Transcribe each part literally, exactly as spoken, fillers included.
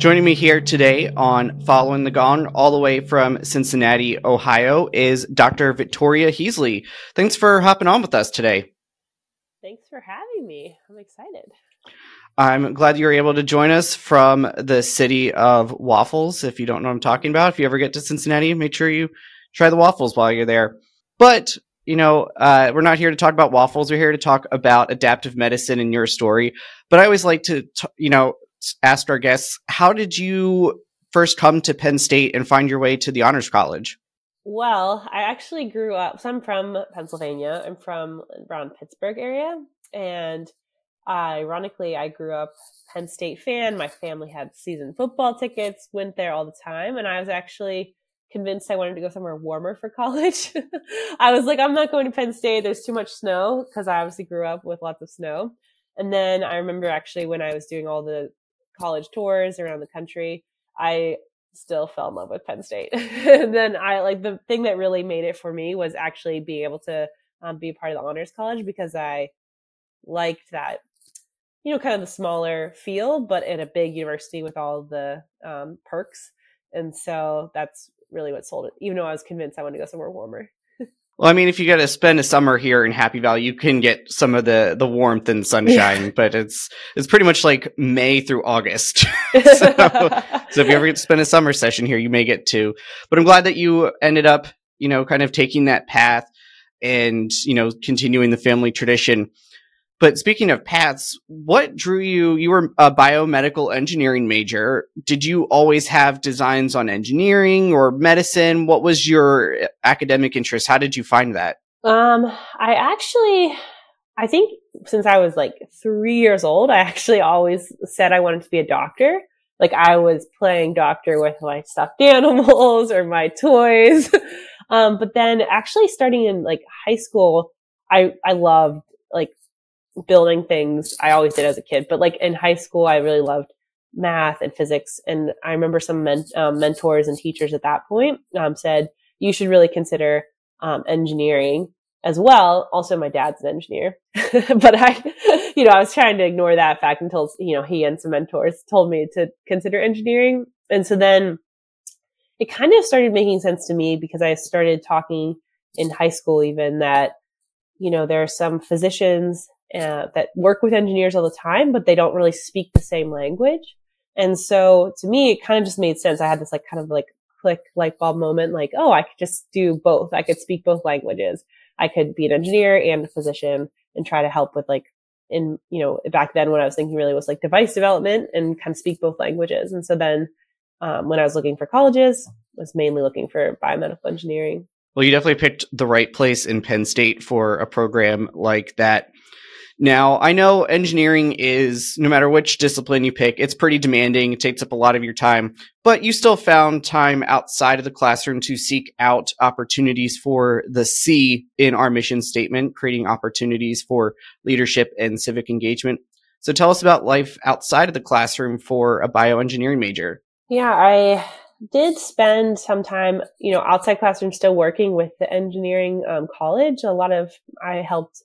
Joining me here today on Following the Gong, all the way from Cincinnati, Ohio, is Doctor Victoria Heasley. Thanks for hopping on with us today. Thanks for having me. I'm excited. I'm glad you were able to join us from the city of waffles. If you don't know what I'm talking about, if you ever get to Cincinnati, make sure you try the waffles while you're there. But, you know, uh, we're not here to talk about waffles. We're here to talk about adaptive medicine and your story. But I always like to, t- you know, ask our guests, how did you first come to Penn State and find your way to the Honors College? Well, I actually grew up, so I'm from Pennsylvania. I'm from around Pittsburgh area. And ironically, I grew up Penn State fan. My family had season football tickets, went there all the time. And I was actually convinced I wanted to go somewhere warmer for college. I was like, I'm not going to Penn State. There's too much snow, because I obviously grew up with lots of snow. And then I remember actually when I was doing all the college tours around the country, I still fell in love with Penn State. And then I like the thing that really made it for me was actually being able to um, be a part of the Honors College, because I liked that, you know, kind of the smaller feel, but in a big university with all the um, perks. And so that's really what sold it, even though I was convinced I wanted to go somewhere warmer. Well, I mean, if you got to spend a summer here in Happy Valley, you can get some of the, the warmth and sunshine, but it's it's pretty much like May through August. so, so if you ever get to spend a summer session here, you may get to. But I'm glad that you ended up, you know, kind of taking that path and, you know, continuing the family tradition. But speaking of paths, what drew you? You were a biomedical engineering major. Did you always have designs on engineering or medicine? What was your academic interest? How did you find that? Um, I actually, I think since I was like three years old, I actually always said I wanted to be a doctor. Like I was playing doctor with my stuffed animals or my toys. um, but then actually starting in like high school, I, I loved like building things. I always did as a kid, but like in high school, I really loved math and physics. And I remember some men, um, mentors and teachers at that point um, said, you should really consider um, engineering as well. Also, my dad's an engineer, but I, you know, I was trying to ignore that fact until, you know, he and some mentors told me to consider engineering. And so then it kind of started making sense to me, because I started talking in high school even that, you know, there are some physicians uh, that work with engineers all the time, but they don't really speak the same language. And so to me, it kind of just made sense. I had this like kind of like click light bulb moment, like, oh, I could just do both. I could speak both languages. I could be an engineer and a physician and try to help with like in, you know, back then what I was thinking really was like device development and kind of speak both languages. And so then um, when I was looking for colleges, I was mainly looking for biomedical engineering. Well, you definitely picked the right place in Penn State for a program like that. Now, I know engineering is, no matter which discipline you pick, it's pretty demanding. It takes up a lot of your time, but you still found time outside of the classroom to seek out opportunities for the C in our mission statement, creating opportunities for leadership and civic engagement. So tell us about life outside of the classroom for a bioengineering major. Yeah, I did spend some time, you know, outside classroom still working with the engineering um, college. A lot of, I helped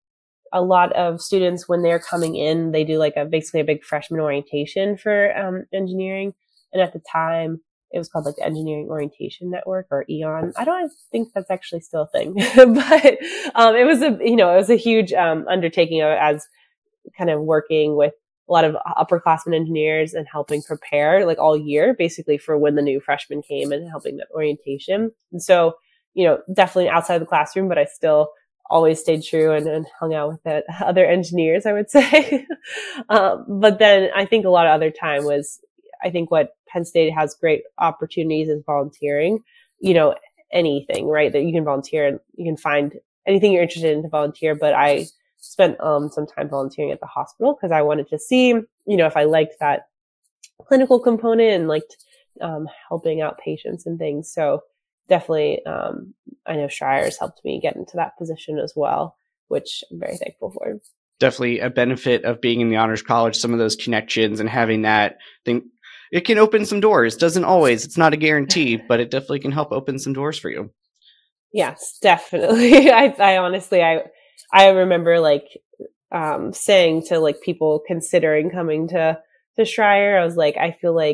a lot of students when they're coming in, they do like a, basically a big freshman orientation for um, engineering. And at the time it was called like the Engineering Orientation Network, or E O N. I don't think that's actually still a thing, but um, it was a, you know, it was a huge um, undertaking as kind of working with a lot of upperclassmen engineers and helping prepare like all year basically for when the new freshmen came and helping that orientation. And so, you know, definitely outside the classroom, but I still always stayed true and, and hung out with the other engineers, I would say. um, but then I think a lot of other time was, I think what Penn State has great opportunities is volunteering, you know, anything, right? That you can volunteer and you can find anything you're interested in to volunteer. But I spent um, some time volunteering at the hospital because I wanted to see, you know, if I liked that clinical component and liked um, helping out patients and things. So definitely, um, I know Schreyer's helped me get into that position as well, which I'm very thankful for. Definitely a benefit of being in the Honors College, some of those connections and having that thing. It can open some doors. Doesn't always. It's not a guarantee, but it definitely can help open some doors for you. Yes, definitely. I, I honestly, I, I remember like um, saying to like people considering coming to to Schreyer, I was like, I feel like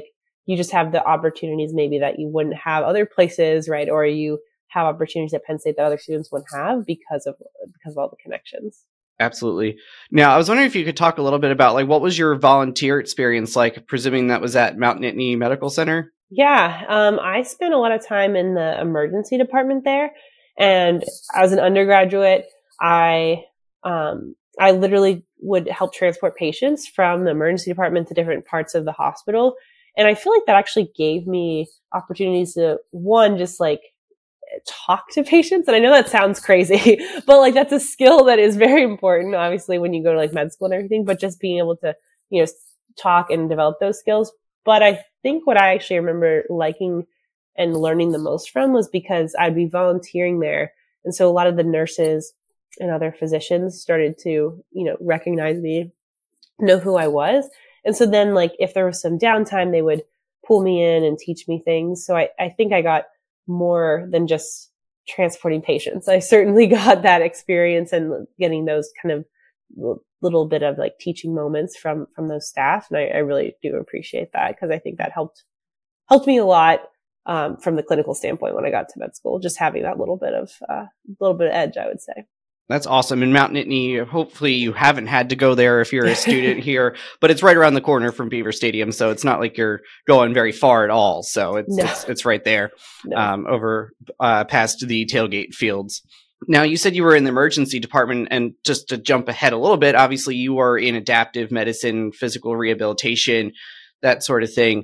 you just have the opportunities maybe that you wouldn't have other places, right? Or you have opportunities at Penn State that other students wouldn't have because of because of all the connections. Absolutely. Now, I was wondering if you could talk a little bit about like what was your volunteer experience like, presuming that was at Mount Nittany Medical Center? Yeah, um, I spent a lot of time in the emergency department there, and as an undergraduate, I um, I literally would help transport patients from the emergency department to different parts of the hospital, and I feel like that actually gave me opportunities to, one, just like talk to patients. And I know that sounds crazy, but like that's a skill that is very important, obviously, when you go to like med school and everything, but just being able to, you know, talk and develop those skills. But I think what I actually remember liking and learning the most from was because I'd be volunteering there. And so a lot of the nurses and other physicians started to, you know, recognize me, know who I was. And so then like if there was some downtime, they would pull me in and teach me things. So I, I think I got more than just transporting patients. I certainly got that experience and getting those kind of little bit of like teaching moments from, from those staff. And I, I really do appreciate that because I think that helped, helped me a lot um, from the clinical standpoint when I got to med school, just having that little bit of, uh, little bit of edge, I would say. That's awesome. In Mount Nittany, hopefully you haven't had to go there if you're a student here, but it's right around the corner from Beaver Stadium, so it's not like you're going very far at all. So it's no. it's, it's right there, no. um, over uh, past the tailgate fields. Now, you said you were in the emergency department, and just to jump ahead a little bit, obviously you are in adaptive medicine, physical rehabilitation, that sort of thing.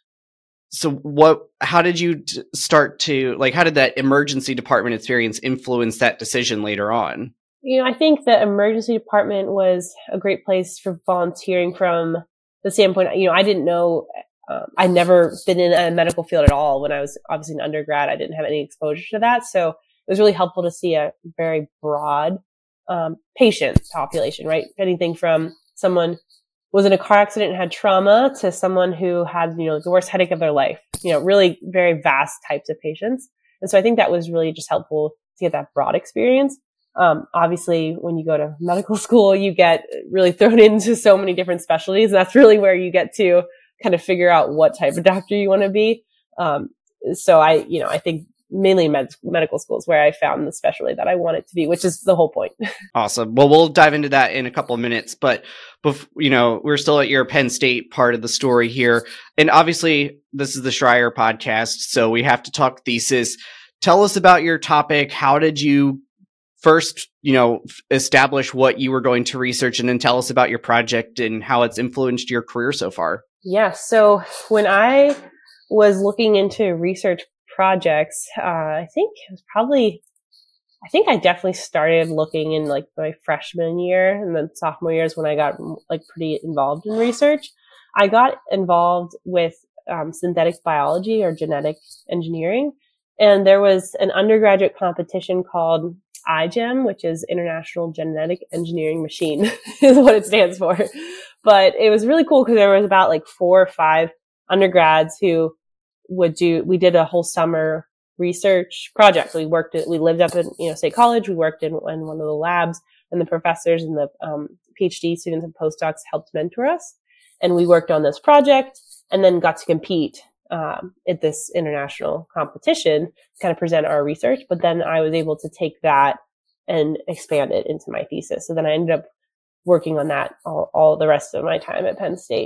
So what, how did you start to, like, how did that emergency department experience influence that decision later on? You know, I think the emergency department was a great place for volunteering from the standpoint, you know, I didn't know, um, I'd never been in a medical field at all when I was obviously an undergrad. I didn't have any exposure to that. So it was really helpful to see a very broad um, patient population, right? Anything from someone was in a car accident and had trauma to someone who had, you know, the worst headache of their life, you know, really very vast types of patients. And so I think that was really just helpful to get that broad experience. Um, obviously when you go to medical school, you get really thrown into so many different specialties. And that's really where you get to kind of figure out what type of doctor you want to be. Um, so I, you know, I think mainly med- medical schools where I found the specialty that I wanted to be, which is the whole point. Awesome. Well, we'll dive into that in a couple of minutes, but, bef- you know, we're still at your Penn State part of the story here. And obviously this is the Schreier podcast, so we have to talk thesis. Tell us about your topic. How did you first, you know, establish what you were going to research, and then tell us about your project and how it's influenced your career so far? Yeah. So when I was looking into research projects, uh, I think it was probably, I think I definitely started looking in like my freshman year, and then sophomore years when I got like pretty involved in research. I got involved with um, synthetic biology or genetic engineering. And there was an undergraduate competition called I GEM, which is International Genetic Engineering Machine is what it stands for. But it was really cool because there was about like four or five undergrads who would do, we did a whole summer research project. We worked at, we lived up in, you know, State College. We worked in, in one of the labs, and the professors and the um, PhD students and postdocs helped mentor us. And we worked on this project and then got to compete um, at this international competition, kind of present our research. But then I was able to take that and expand it into my thesis. So then I ended up working on that all, all the rest of my time at Penn State.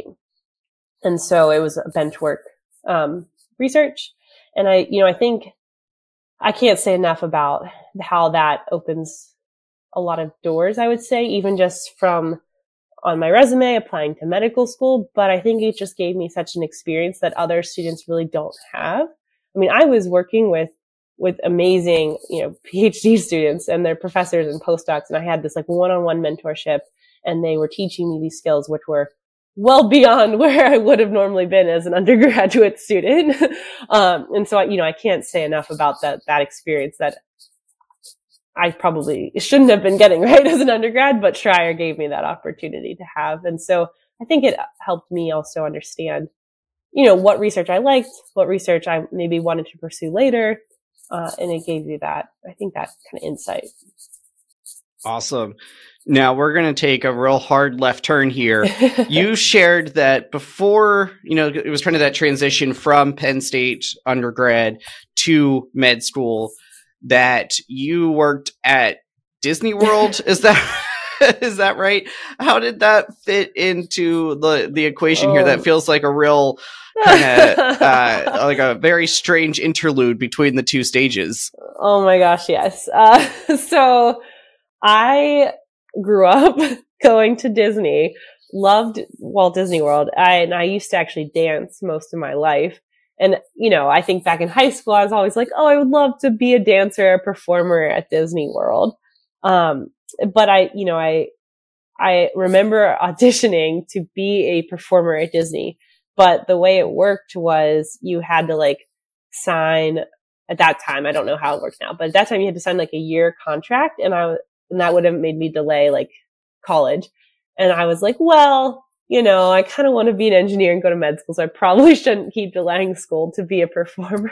And so it was a bench work um, research. And I, you know, I think I can't say enough about how that opens a lot of doors, I would say, even just from on my resume applying to medical school. But I think it just gave me such an experience that other students really don't have. I mean, I was working with with amazing, you know, PhD students and their professors and postdocs, and I had this like one-on-one mentorship, and they were teaching me these skills, which were well beyond where I would have normally been as an undergraduate student. um, and so, I, you know, I can't say enough about that, that experience that I probably shouldn't have been getting, right, as an undergrad, but Schreier gave me that opportunity to have. And so I think it helped me also understand, you know, what research I liked, what research I maybe wanted to pursue later. Uh, and it gave you that, I think, that kind of insight. Awesome. Now we're going to take a real hard left turn here. You shared that before, you know, it was kind of that transition from Penn State undergrad to med school, that you worked at Disney World. Is that is that right? How did that fit into the the equation here? That feels like a real kind of uh, like a very strange interlude between the two stages. Oh my gosh, yes. Uh, so I grew up going to Disney, loved Walt Disney World. I, and I used to actually dance most of my life. And, you know, I think back in high school, I was always like, oh, I would love to be a dancer, a performer at Disney World. Um, but I, you know, I, I remember auditioning to be a performer at Disney, but the way it worked was you had to like sign at that time. I don't know how it works now, but at that time you had to sign like a year contract, and I, and that would have made me delay like college. And I was like, well, you know, I kind of want to be an engineer and go to med school, so I probably shouldn't keep delaying school to be a performer.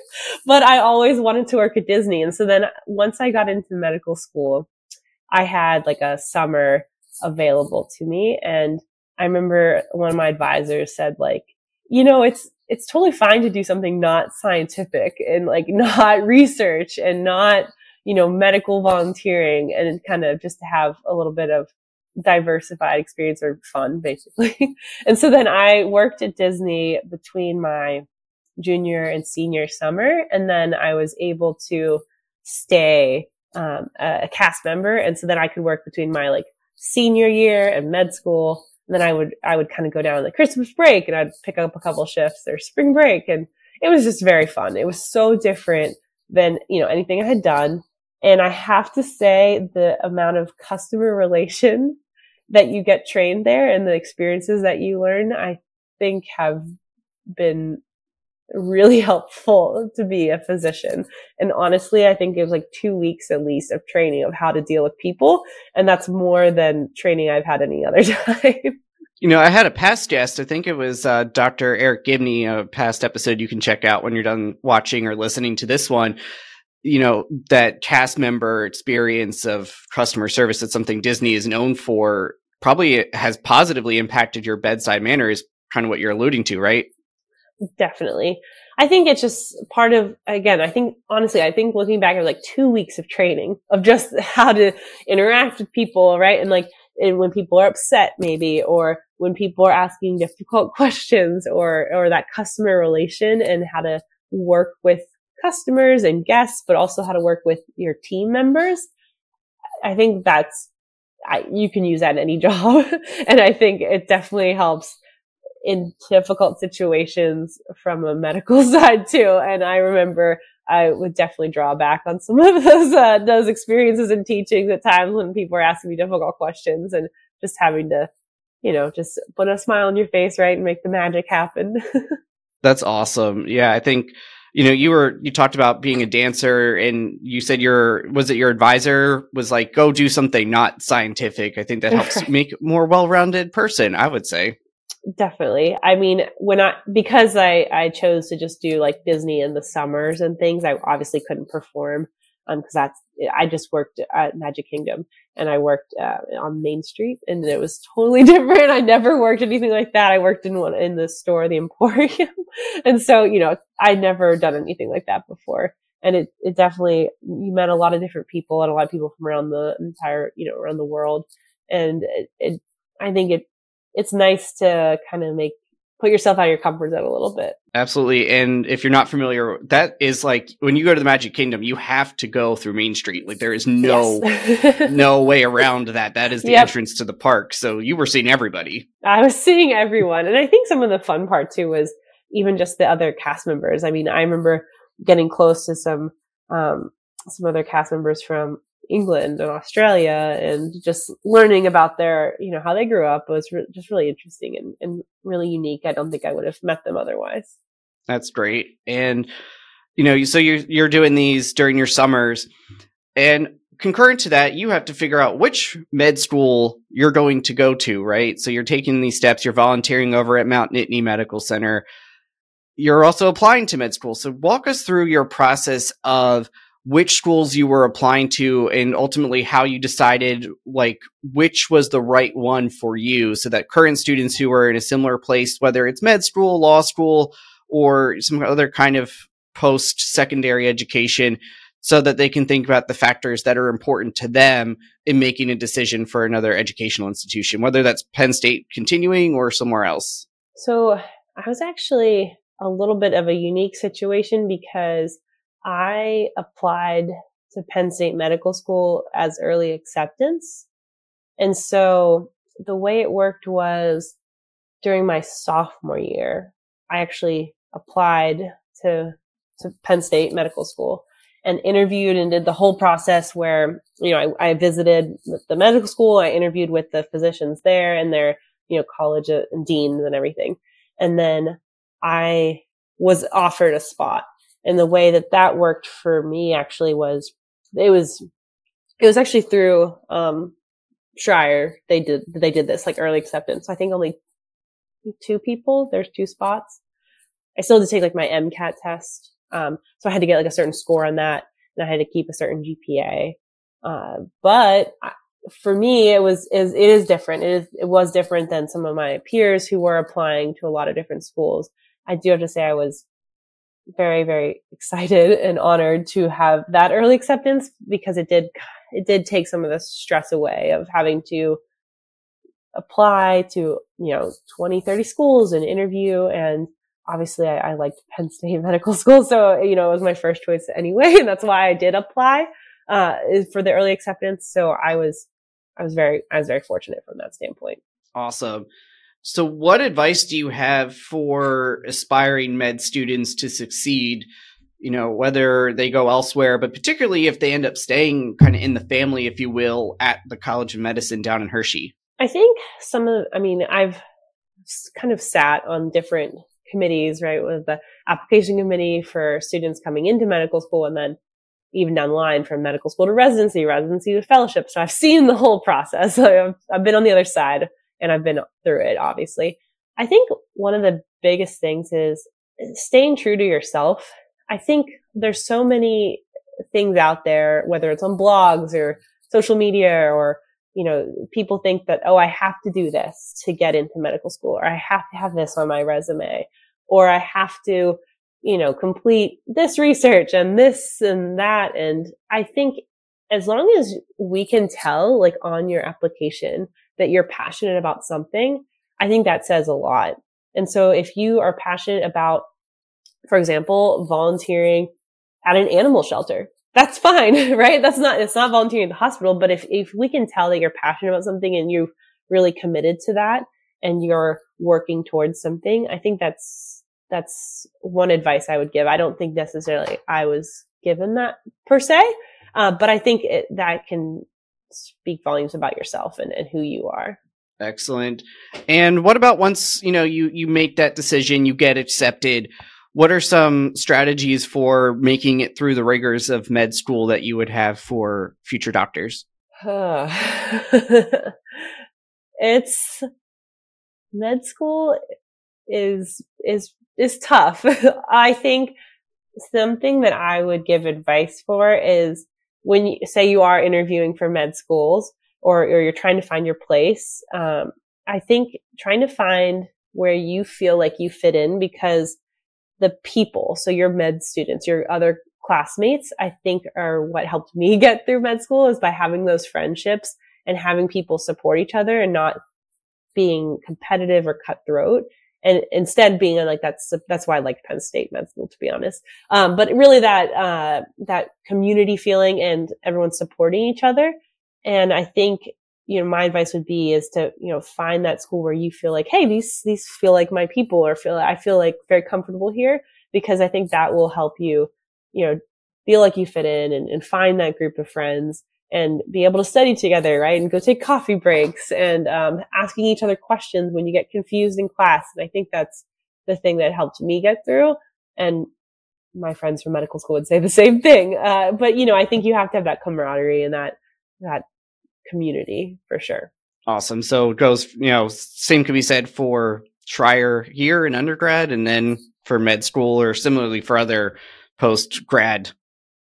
But I always wanted to work at Disney. And so then once I got into medical school, I had like a summer available to me. And I remember one of my advisors said like, you know, it's, it's totally fine to do something not scientific and like not research and not, you know, medical volunteering, and kind of just to have a little bit of diversified experience or fun, basically. And so then I worked at Disney between my junior and senior summer, and then I was able to stay um, a cast member, and so then I could work between my like senior year and med school. And then I would I would kind of go down on the Christmas break, and I'd pick up a couple shifts or spring break, and it was just very fun. It was so different than, you know, anything I had done. And I have to say, the amount of customer relation that you get trained there and the experiences that you learn, I think have been really helpful to be a physician. And honestly, I think it was like two weeks at least of training of how to deal with people. And that's more than training I've had any other time. You know, I had a past guest, I think it was uh, Doctor Eric Gibney, a past episode you can check out when you're done watching or listening to this one. You know, that cast member experience of customer service, that's something Disney is known for, probably has positively impacted your bedside manner, is kind of what you're alluding to, right? Definitely. I think it's just part of, again, I think, honestly, I think looking back at like two weeks of training of just how to interact with people, right? And like, and when people are upset maybe, or when people are asking difficult questions, or, or that customer relation and how to work with customers and guests, but also how to work with your team members. I think that's, I, you can use that in any job. And I think it definitely helps in difficult situations from a medical side too. And I remember I would definitely draw back on some of those, uh, those experiences and teachings at times when people are asking me difficult questions, and just having to, you know, just put a smile on your face, right, and make the magic happen. That's awesome. Yeah, I think, you know, you were, you talked about being a dancer, and you said your, was it your advisor was like, go do something not scientific. I think that helps Right. make a more well-rounded person, I would say. Definitely. I mean, when I, because I, I chose to just do like Disney in the summers and things, I obviously couldn't perform. Um, cause that's, I just worked at Magic Kingdom, and I worked, uh, on Main Street, and it was totally different. I never worked anything like that. I worked in one, in the store, the Emporium. And so, you know, I'd never done anything like that before. And it, it definitely, you met a lot of different people, and a lot of people from around the entire, you know, around the world. And it, it I think it, it's nice to kind of make, put yourself out of your comfort zone a little bit. Absolutely. And if you're not familiar, that is like when you go to the Magic Kingdom, you have to go through Main Street. Like there is no, Yes. no way around that. That is the Yep. entrance to the park. So you were seeing everybody. I was seeing everyone. And I think some of the fun part too was even just the other cast members. I mean, I remember getting close to some, um, some other cast members from England and Australia, and just learning about their, you know, how they grew up was re- just really interesting and, and really unique. I don't think I would have met them otherwise. That's great. And, you know, so you're, you're doing these during your summers, and concurrent to that, you have to figure out which med school you're going to go to, right? So you're taking these steps, you're volunteering over at Mount Nittany Medical Center. You're also applying to med school. So walk us through your process of which schools you were applying to and ultimately how you decided like which was the right one for you, so that current students who are in a similar place, whether it's med school, law school, or some other kind of post-secondary education, so that they can think about the factors that are important to them in making a decision for another educational institution, whether that's Penn State continuing or somewhere else. So I was actually a little bit of a unique situation because I applied to Penn State Medical School as early acceptance. And so the way it worked was during my sophomore year, I actually applied to, to Penn State Medical School and interviewed and did the whole process where, you know, I, I visited the medical school. I interviewed with the physicians there and their, you know, college and deans and everything. And then I was offered a spot. And the way that that worked for me actually was, it was, it was actually through, um, Schreier. They did, they did this like early acceptance. I think only two people, there's two spots. I still had to take like my MCAT test. Um, so I had to get like a certain score on that and I had to keep a certain G P A. Uh, but I, for me, it was, is, it is different. It is, it was different than some of my peers who were applying to a lot of different schools. I do have to say I was very, very excited and honored to have that early acceptance because it did, it did take some of the stress away of having to apply to, you know, twenty, thirty schools and interview. And obviously I, I liked Penn State Medical School. So, you know, it was my first choice anyway. And that's why I did apply, uh, for the early acceptance. So I was, I was very, I was very fortunate from that standpoint. Awesome. So what advice do you have for aspiring med students to succeed, you know, whether they go elsewhere, but particularly if they end up staying kind of in the family, if you will, at the College of Medicine down in Hershey? I think some of, I mean, I've kind of sat on different committees, right, with the application committee for students coming into medical school and then even down the line from medical school to residency, residency to fellowship. So I've seen the whole process. I've, I've been on the other side and I've been through it, obviously. I think one of the biggest things is staying true to yourself. I think there's so many things out there, whether it's on blogs or social media or, you know, people think that, oh, I have to do this to get into medical school, or I have to have this on my resume, or I have to, you know, complete this research and this and that. And I think as long as we can tell, like on your application, that you're passionate about something, I think that says a lot. And so if you are passionate about, for example, volunteering at an animal shelter, that's fine, right? That's not, it's not volunteering at the hospital, but if, if we can tell that you're passionate about something and you're really committed to that and you're working towards something, I think that's, that's one advice I would give. I don't think necessarily I was given that per se, uh, but I think it, that can speak volumes about yourself and, and who you are. Excellent. And what about once, you know, you, you make that decision, you get accepted, what are some strategies for making it through the rigors of med school that you would have for future doctors? It's med school is, is, is tough. I think something that I would give advice for is when you say you are interviewing for med schools or, or you're trying to find your place. Um, I think trying to find where you feel like you fit in, because the people, so your med students, your other classmates, I think are what helped me get through med school, is by having those friendships and having people support each other and not being competitive or cutthroat. And instead being like, that's, that's why I like Penn State Med School, to be honest. Um, but really that, uh, that community feeling and everyone supporting each other. And I think, you know, my advice would be is to, you know, find that school where you feel like, hey, these, these feel like my people, or feel, I feel like very comfortable here, because I think that will help you, you know, feel like you fit in and, and find that group of friends and be able to study together, right? And go take coffee breaks and, um, asking each other questions when you get confused in class. And I think that's the thing that helped me get through. And my friends from medical school would say the same thing. Uh, but, you know, I think you have to have that camaraderie and that, that community for sure. Awesome. So it goes, you know, same could be said for Schreier here in undergrad and then for med school, or similarly for other post grad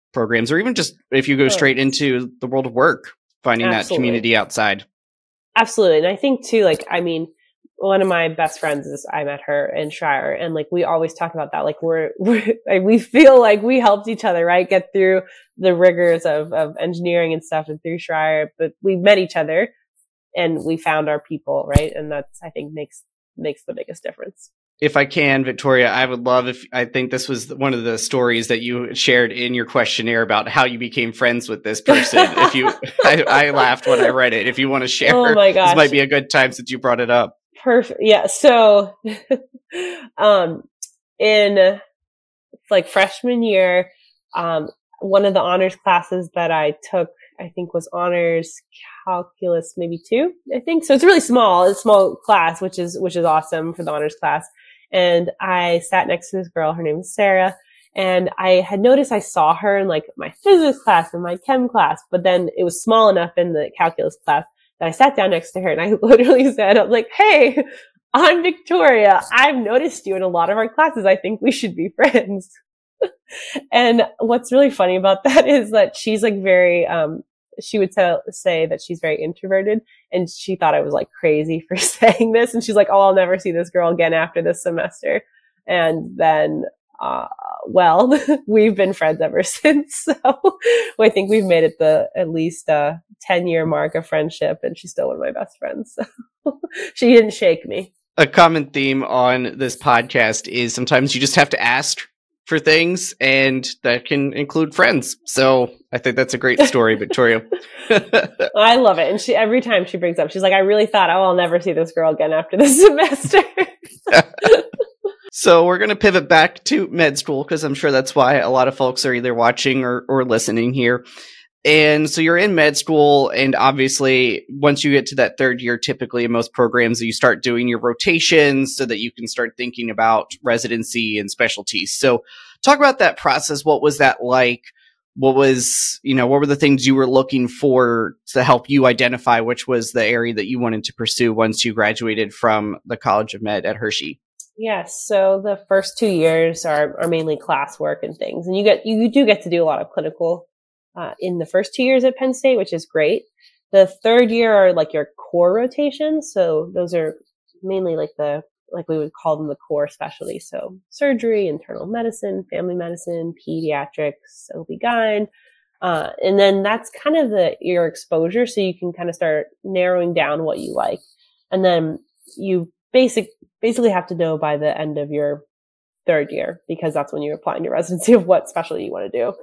programs, or even just if you go straight into the world of work, finding Absolutely. That community outside. Absolutely. And I think too, like, I mean, one of my best friends is, I met her in Schreyer, and like, we always talk about that. Like we're, we're like, we feel like we helped each other, right? Get through the rigors of, of engineering and stuff and through Schreyer, but we met each other and we found our people, right? And that's, I think makes, makes the biggest difference. If I can, Victoria, I would love if, I think this was one of the stories that you shared in your questionnaire about how you became friends with this person. If you, I, I laughed when I read it. If you want to share, oh my gosh. This might be a good time since you brought it up. Perfect. Yeah. So, um, in like freshman year, um, one of the honors classes that I took, I think was honors calculus, maybe two, I think. So it's really small, it's a small class, which is, which is awesome for the honors class. And I sat next to this girl, her name is Sarah. And I had noticed I saw her in like my physics class and my chem class, but then it was small enough in the calculus class that I sat down next to her and I literally said, I was like, hey, I'm Victoria. I've noticed you in a lot of our classes. I think we should be friends. And what's really funny about that is that she's like very, um, she would tell, say that she's very introverted, and she thought I was like crazy for saying this. And she's like, oh, I'll never see this girl again after this semester. And then, uh, well, we've been friends ever since. So I think we've made it the at least uh ten year mark of friendship, and she's still one of my best friends. So she didn't shake me. A common theme on this podcast is sometimes you just have to ask for things, and that can include friends. So I think that's a great story, Victoria. I love it. And she, every time she brings up, she's like, I really thought, oh, I'll never see this girl again after this semester. So we're going to pivot back to med school, because I'm sure that's why a lot of folks are either watching or, or listening here. And so you're in med school, and obviously once you get to that third year, typically in most programs, you start doing your rotations so that you can start thinking about residency and specialties. So talk about that process. What was that like? What was, you know, what were the things you were looking for to help you identify which was the area that you wanted to pursue once you graduated from the College of Med at Hershey? Yes. So the first two years are, are mainly classwork and things. And you get, you do get to do a lot of clinical Uh, in the first two years at Penn State, which is great. The third year are like your core rotations. So those are mainly like the, like we would call them the core specialties. So surgery, internal medicine, family medicine, pediatrics, O B G Y N. Uh, and then that's kind of the, your exposure. So you can kind of start narrowing down what you like. And then you basic, basically have to know by the end of your third year, because that's when you're applying to residency of what specialty you want to do.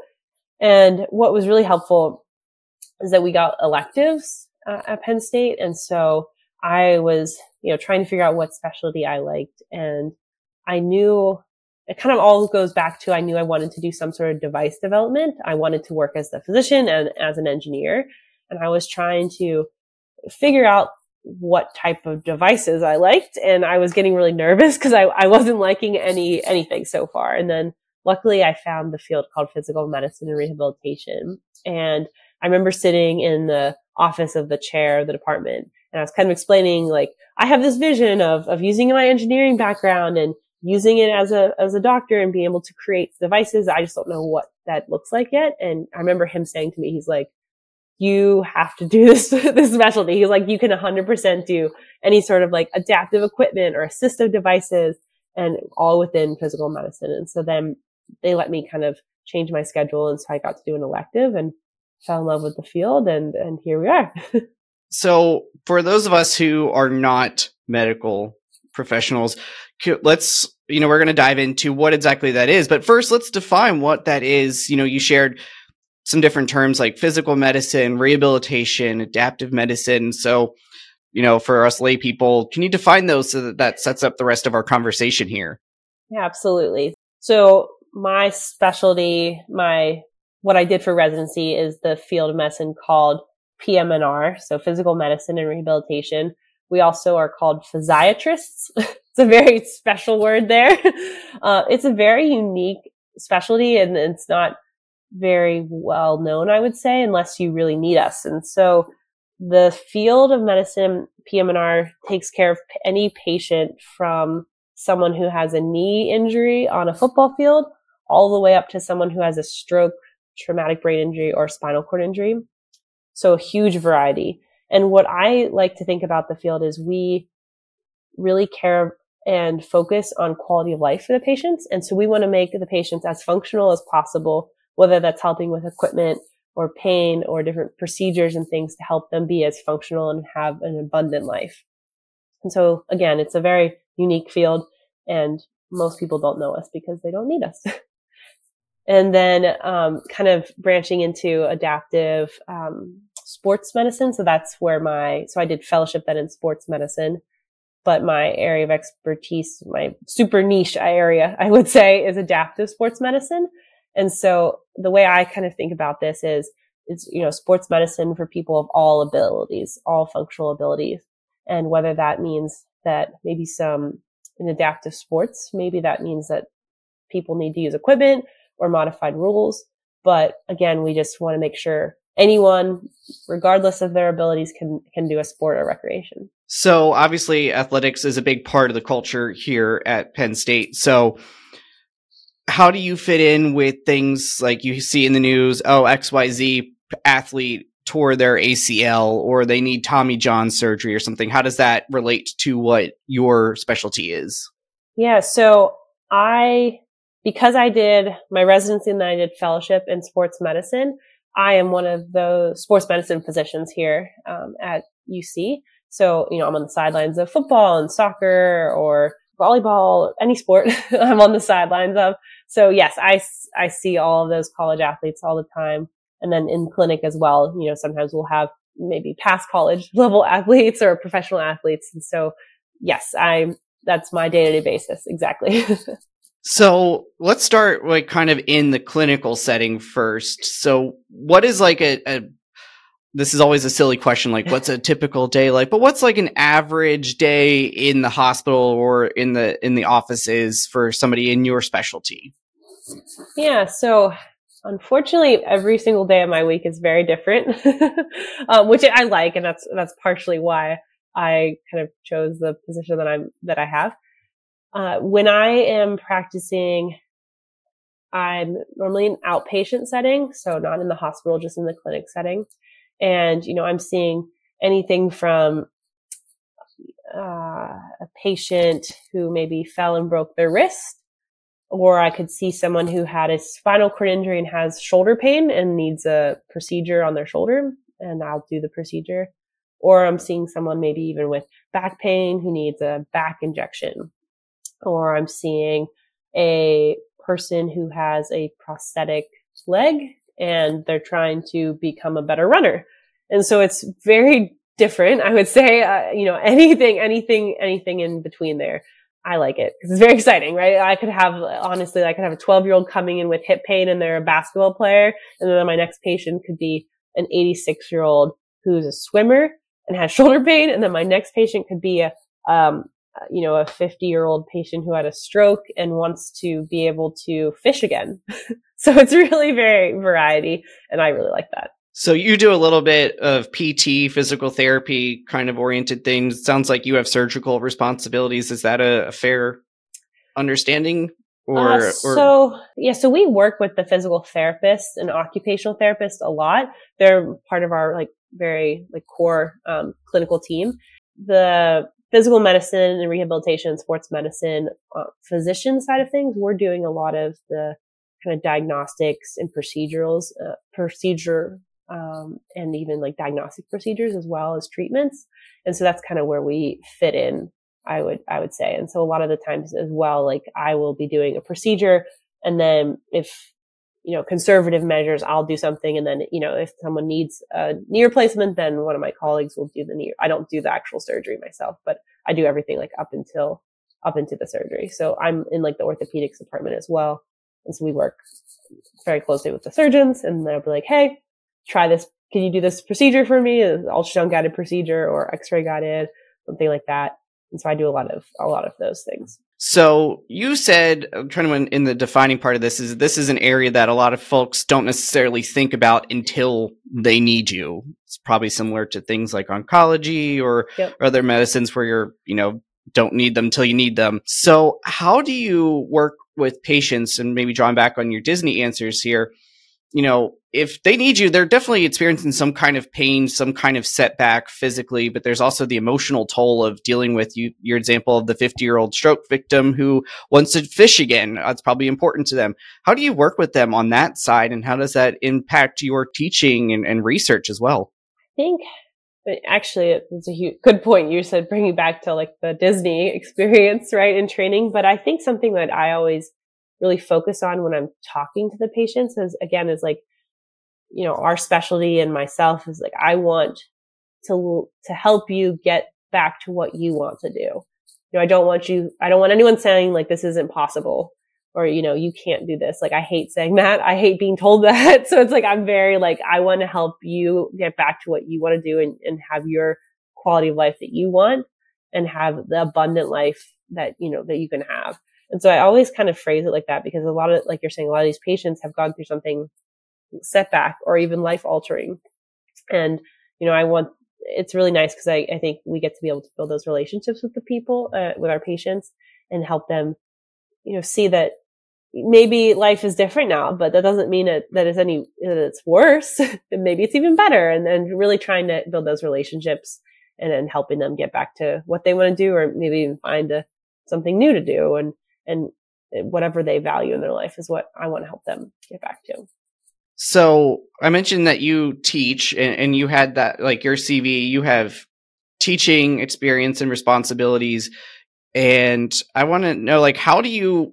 And what was really helpful is that we got electives uh, at Penn State. And so I was, you know, trying to figure out what specialty I liked. And I knew it kind of all goes back to, I knew I wanted to do some sort of device development. I wanted to work as a physician and as an engineer. And I was trying to figure out what type of devices I liked. And I was getting really nervous because I, I wasn't liking any, anything so far. And then luckily, I found the field called physical medicine and rehabilitation. And I remember sitting in the office of the chair of the department, and I was kind of explaining, like, I have this vision of, of using my engineering background and using it as a, as a doctor and being able to create devices. I just don't know what that looks like yet. And I remember him saying to me, he's like, you have to do this, this specialty. He's like, you can one hundred percent do any sort of like adaptive equipment or assistive devices, and all within physical medicine. And so then they let me kind of change my schedule. And so I got to do an elective and fell in love with the field. And, and here we are. So for those of us who are not medical professionals, let's, you know, we're going to dive into what exactly that is. But first, let's define what that is. You know, you shared some different terms like physical medicine, rehabilitation, adaptive medicine. So, you know, for us lay people, can you define those so that that sets up the rest of our conversation here? Yeah, absolutely. So my specialty, my, what I did for residency is the field of medicine called P M N R. So physical medicine and rehabilitation. We also are called physiatrists. It's a very special word there. Uh, it's a very unique specialty, and it's not very well known, I would say, unless you really need us. And so the field of medicine, P M N R, takes care of any patient from someone who has a knee injury on a football field all the way up to someone who has a stroke traumatic brain injury or spinal cord injury. So a huge variety. And what I like to think about the field is we really care and focus on quality of life for the patients. And so we want to make the patients as functional as possible, whether that's helping with equipment or pain or different procedures and things to help them be as functional and have an abundant life. And so again, it's a very unique field, and most people don't know us because they don't need us. And then um, kind of branching into adaptive um, sports medicine. So that's where my, so I did fellowship then in sports medicine, but my area of expertise, my super niche area, I would say, is adaptive sports medicine. And so the way I kind of think about this is, it's, you know, sports medicine for people of all abilities, all functional abilities. And whether that means that maybe some in adaptive sports, maybe that means that people need to use equipment or modified rules. But again, we just want to make sure anyone, regardless of their abilities, can, can do a sport or recreation. So obviously athletics is a big part of the culture here at Penn State. So how do you fit in with things like you see in the news, oh, X Y Z athlete tore their A C L or they need Tommy John surgery or something? How does that relate to what your specialty is? Yeah, so I, because I did my residency and then I did fellowship in sports medicine, I am one of those sports medicine physicians here um, at U C. So, you know, I'm on the sidelines of football and soccer or volleyball, any sport I'm on the sidelines of. So yes, I, I see all of those college athletes all the time. And then in clinic as well, you know, sometimes we'll have maybe past college level athletes or professional athletes. And so yes, I'm, that's my day-to-day basis. Exactly. So let's start like kind of in the clinical setting first. So what is like a, a this is always a silly question, like what's a typical day like, but what's like an average day in the hospital or in the, in the offices for somebody in your specialty? Yeah. So unfortunately, every single day of my week is very different, um, which I like. And that's, that's partially why I kind of chose the position that I'm, that I have. Uh, when I am practicing, I'm normally in outpatient setting, so not in the hospital, just in the clinic setting. And, you know, I'm seeing anything from uh, a patient who maybe fell and broke their wrist, or I could see someone who had a spinal cord injury and has shoulder pain and needs a procedure on their shoulder, and I'll do the procedure. Or I'm seeing someone maybe even with back pain who needs a back injection. Or I'm seeing a person who has a prosthetic leg and they're trying to become a better runner. And so it's very different. I would say, uh, you know, anything, anything, anything in between there. I like it because it's very exciting, right? I could have, honestly, I could have a twelve year old coming in with hip pain and they're a basketball player. And then my next patient could be an eighty-six year old who's a swimmer and has shoulder pain. And then my next patient could be a, um, you know, a fifty year old patient who had a stroke and wants to be able to fish again. So it's really very variety. And I really like that. So you do a little bit of P T, physical therapy kind of oriented things. Sounds like you have surgical responsibilities. Is that a, a fair understanding? Or, uh, so, or... yeah, so we work with the physical therapists and occupational therapists a lot. They're part of our like very like core um, clinical team. The physical medicine and rehabilitation, sports medicine, uh, physician side of things, we're doing a lot of the kind of diagnostics and procedurals, uh, procedure, um, and even like diagnostic procedures as well as treatments. And so that's kind of where we fit in, I would, I would say. And so a lot of the times as well, like I will be doing a procedure, and then if, you know, conservative measures, I'll do something. And then, you know, if someone needs a knee replacement, then one of my colleagues will do the knee. I don't do the actual surgery myself, but I do everything like up until, up into the surgery. So I'm in like the orthopedics department as well. And so we work very closely with the surgeons, and they'll be like, hey, try this. Can you do this procedure for me? An ultrasound guided procedure or x-ray guided, something like that. And so I do a lot of, a lot of those things. So you said, I'm trying to, in the defining part of this is this is an area that a lot of folks don't necessarily think about until they need you. It's probably similar to things like oncology or, yep. or other medicines where you're, you know, don't need them till you need them. So how do you work with patients, and maybe drawing back on your Disney answers here? you know, if they need you, they're definitely experiencing some kind of pain, some kind of setback physically, but there's also the emotional toll of dealing with you, your example of the fifty year old stroke victim who wants to fish again. That's probably important to them. How do you work with them on that side, and how does that impact your teaching and, and research as well? I think actually it's a huge, good point. You said bringing back to like the Disney experience, right, in training. But I think something that I always really focus on when I'm talking to the patients is, again, is like, you know, our specialty and myself is like, I want to, to help you get back to what you want to do. You know, I don't want you, I don't want anyone saying like, this isn't possible, or, you know, you can't do this. Like, I hate saying that. I hate being told that. So it's like, I'm very like, I want to help you get back to what you want to do and, and have your quality of life that you want and have the abundant life that, you know, that you can have. And so I always kind of phrase it like that, because a lot of, like you're saying, a lot of these patients have gone through something setback or even life altering. And, you know, I want, it's really nice because I, I think we get to be able to build those relationships with the people, uh, with our patients, and help them, you know, see that maybe life is different now, but that doesn't mean it, that it's any, that it's worse. Maybe it's even better. And then really trying to build those relationships and then helping them get back to what they want to do, or maybe even find a, something new to do. And, and whatever they value in their life is what I want to help them get back to. So I mentioned that you teach, and, and you had that, like your C V, you have teaching experience and responsibilities. And I want to know, like, how do you,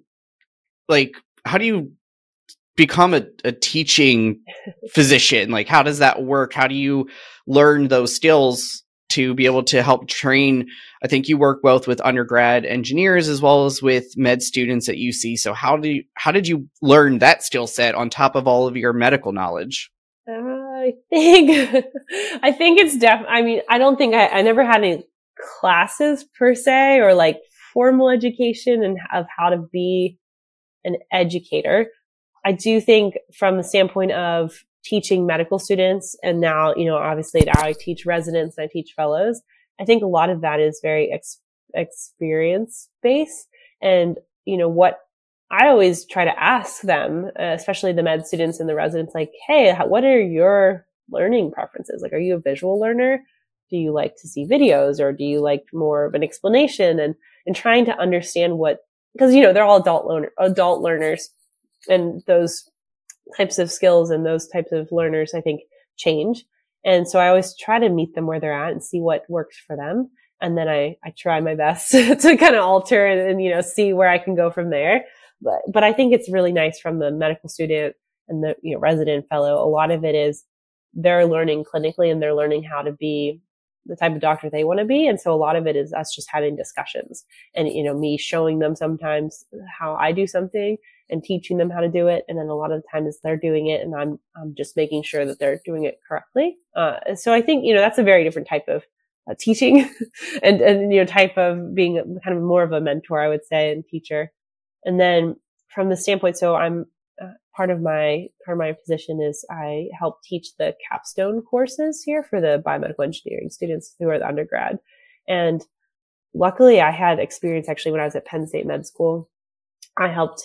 like, how do you become a, a teaching physician? Like, how does that work? How do you learn those skills to be able to help train? I think you work both with undergrad engineers as well as with med students at U C. So how do you, how did you learn that skill set on top of all of your medical knowledge? Uh, I think, I think it's def, I mean, I don't think I, I never had any classes per se, or like formal education and of how to be an educator. I do think from the standpoint of teaching medical students, and now, you know, obviously now I teach residents and I teach fellows, I think a lot of that is very ex- experience based. And, you know, what I always try to ask them, uh, especially the med students and the residents, like, hey, how, what are your learning preferences? Like, are you a visual learner? Do you like to see videos, or do you like more of an explanation? And, and trying to understand what, because, you know, they're all adult learner, adult learners, and those types of skills and those types of learners, I think, change. And so I always try to meet them where they're at and see what works for them. And then I, I try my best to kind of alter and, and, you know, see where I can go from there. But, but I think it's really nice from the medical student and the, you know, resident fellow. A lot of it is they're learning clinically and they're learning how to be the type of doctor they want to be. And so a lot of it is us just having discussions and, you know, me showing them sometimes how I do something and teaching them how to do it. And then a lot of the times they're doing it and I'm, I'm just making sure that they're doing it correctly. Uh, so I think, you know, that's a very different type of uh, teaching and, and, you know, type of being kind of more of a mentor, I would say, and teacher. And then from the standpoint, so I'm uh, part of my, part of my position is I help teach the capstone courses here for the biomedical engineering students who are the undergrad. And luckily I had experience actually when I was at Penn State Med School. I helped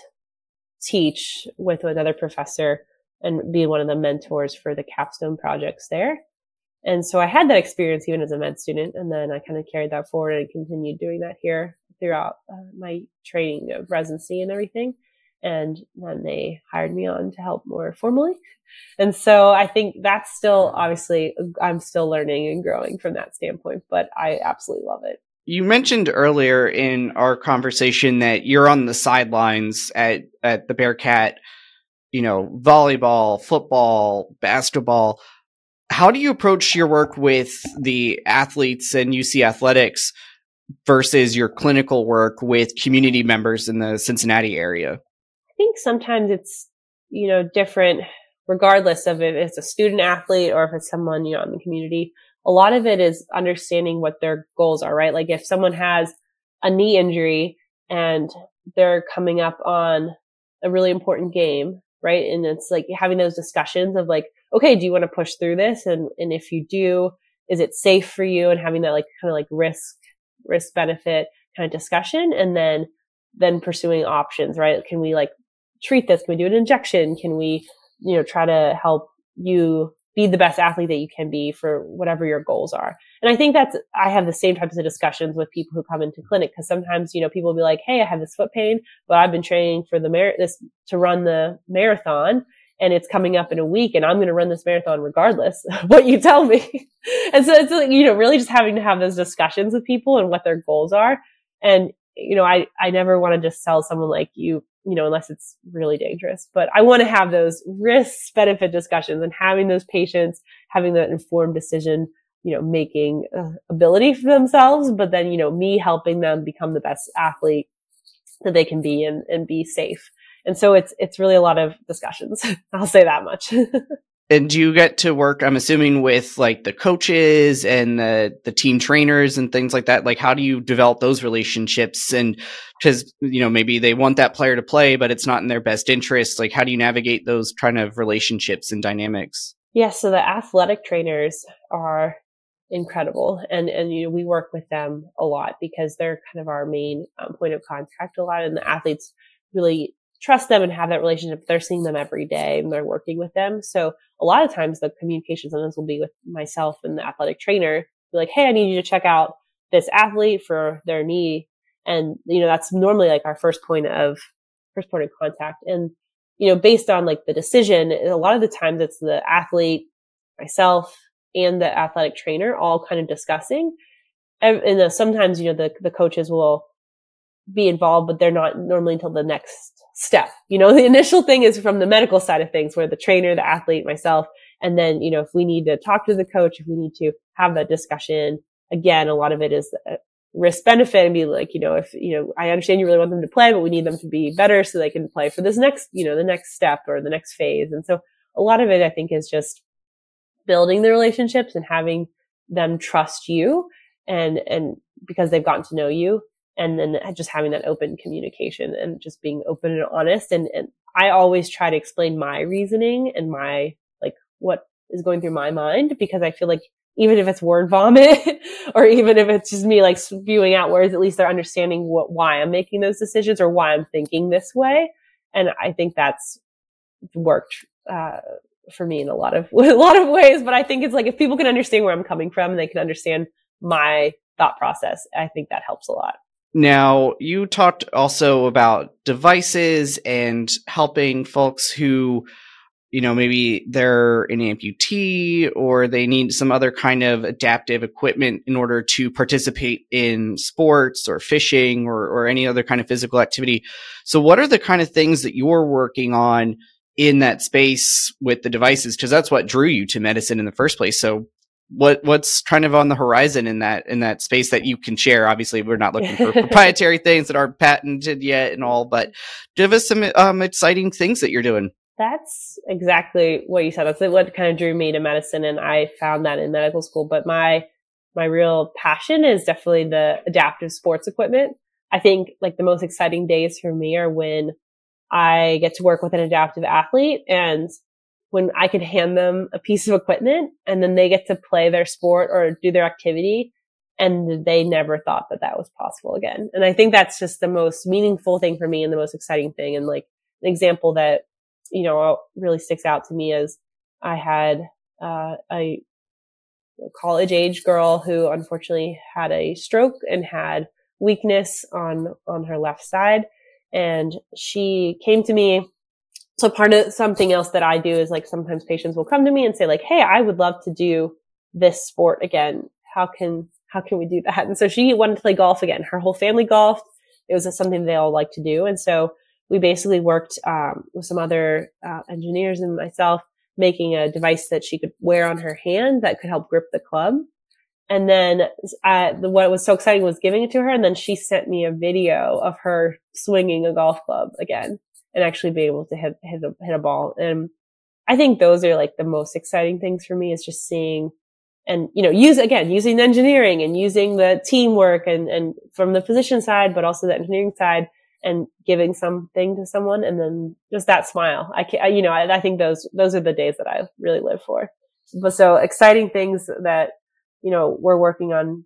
teach with another professor and be one of the mentors for the capstone projects there. And so I had that experience even as a med student. And then I kind of carried that forward and continued doing that here throughout uh, my training of residency and everything. And then they hired me on to help more formally. And so I think that's still, obviously, I'm still learning and growing from that standpoint, but I absolutely love it. You mentioned earlier in our conversation that you're on the sidelines at, at the Bearcat, you know, volleyball, football, basketball. How do you approach your work with the athletes and U C Athletics versus your clinical work with community members in the Cincinnati area? I think sometimes it's, you know, different regardless of if it's a student athlete or if it's someone, you know, in the community. A lot of it is understanding what their goals are, right? Like if someone has a knee injury and they're coming up on a really important game, right? And it's like having those discussions of like, okay, do you want to push through this? And, and if you do, is it safe for you? And having that like kind of like risk, risk benefit kind of discussion. And then, then pursuing options, right? Can we like treat this? Can we do an injection? Can we you know, try to help you be the best athlete that you can be for whatever your goals are. And I think that's, I have the same types of discussions with people who come into clinic, because sometimes, you know, people will be like, hey, I have this foot pain, but I've been training for the mar- this to run the marathon, and it's coming up in a week, and I'm going to run this marathon regardless of what you tell me. And so it's, you know, really just having to have those discussions with people and what their goals are. And, you know, I, I never want to just tell someone like you, you know, unless it's really dangerous, but I want to have those risk benefit discussions and having those patients having that informed decision, you know, making uh, ability for themselves, but then, you know, me helping them become the best athlete that they can be and, and be safe. And so it's, it's really a lot of discussions. I'll say that much. And do you get to work, I'm assuming, with like the coaches and the, the team trainers and things like that? Like, how do you develop those relationships? And because, you know, maybe they want that player to play, but it's not in their best interest. Like, how do you navigate those kind of relationships and dynamics? Yeah. So the athletic trainers are incredible. And, and, you know, we work with them a lot because they're kind of our main um, point of contact a lot. And the athletes really trust them and have that relationship. They're seeing them every day and they're working with them. So a lot of times the communication sometimes will be with myself and the athletic trainer. Be like, hey, I need you to check out this athlete for their knee. And, you know, that's normally like our first point of, first point of contact. And, you know, based on like the decision, a lot of the times it's the athlete, myself, and the athletic trainer all kind of discussing. And, and uh, sometimes, you know, the, the coaches will be involved, but they're not normally until the next step. You know, the initial thing is from the medical side of things, where the trainer, the athlete, myself, and then, you know, if we need to talk to the coach, if we need to have that discussion, again, a lot of it is risk benefit and be like, you know, if, you know, I understand you really want them to play, but we need them to be better so they can play for this next, you know, the next step or the next phase. And so a lot of it, I think, is just building the relationships and having them trust you and, and because they've gotten to know you. And then just having that open communication and just being open and honest. And, and I always try to explain my reasoning and my, like, what is going through my mind, because I feel like even if it's word vomit or even if it's just me like spewing out words, at least they're understanding what, why I'm making those decisions or why I'm thinking this way. And I think that's worked, uh, for me in a lot of, a lot of ways. But I think it's like, if people can understand where I'm coming from and they can understand my thought process, I think that helps a lot. Now, you talked also about devices and helping folks who, you know, maybe they're an amputee or they need some other kind of adaptive equipment in order to participate in sports or fishing or, or any other kind of physical activity. So what are the kind of things that you're working on in that space with the devices? Because that's what drew you to medicine in the first place. So what what's kind of on the horizon in that in that space that you can share? Obviously, we're not looking for proprietary things that aren't patented yet and all, but give us some um, exciting things that you're doing. That's exactly what you said. That's what kind of drew me to medicine, and I found that in medical school. But my my real passion is definitely the adaptive sports equipment. I think like the most exciting days for me are when I get to work with an adaptive athlete and when I could hand them a piece of equipment and then they get to play their sport or do their activity and they never thought that that was possible again. And I think that's just the most meaningful thing for me and the most exciting thing. And like an example that, you know, really sticks out to me is I had uh, a college age girl who unfortunately had a stroke and had weakness on, on her left side. And she came to me. So part of something else that I do is like sometimes patients will come to me and say like, hey, I would love to do this sport again. How can, how can we do that? And so she wanted to play golf again. Her whole family golfed. It was something they all like to do. And so we basically worked, um, with some other, uh, engineers and myself making a device that she could wear on her hand that could help grip the club. And then, uh, the, what was so exciting was giving it to her. And then she sent me a video of her swinging a golf club again. And actually be able to hit, hit a, hit a ball. And I think those are like the most exciting things for me is just seeing and, you know, use again, using the engineering and using the teamwork and, and from the physician side, but also the engineering side and giving something to someone. And then just that smile. I can, you know, I, I think those, those are the days that I really live for. But so exciting things that, you know, we're working on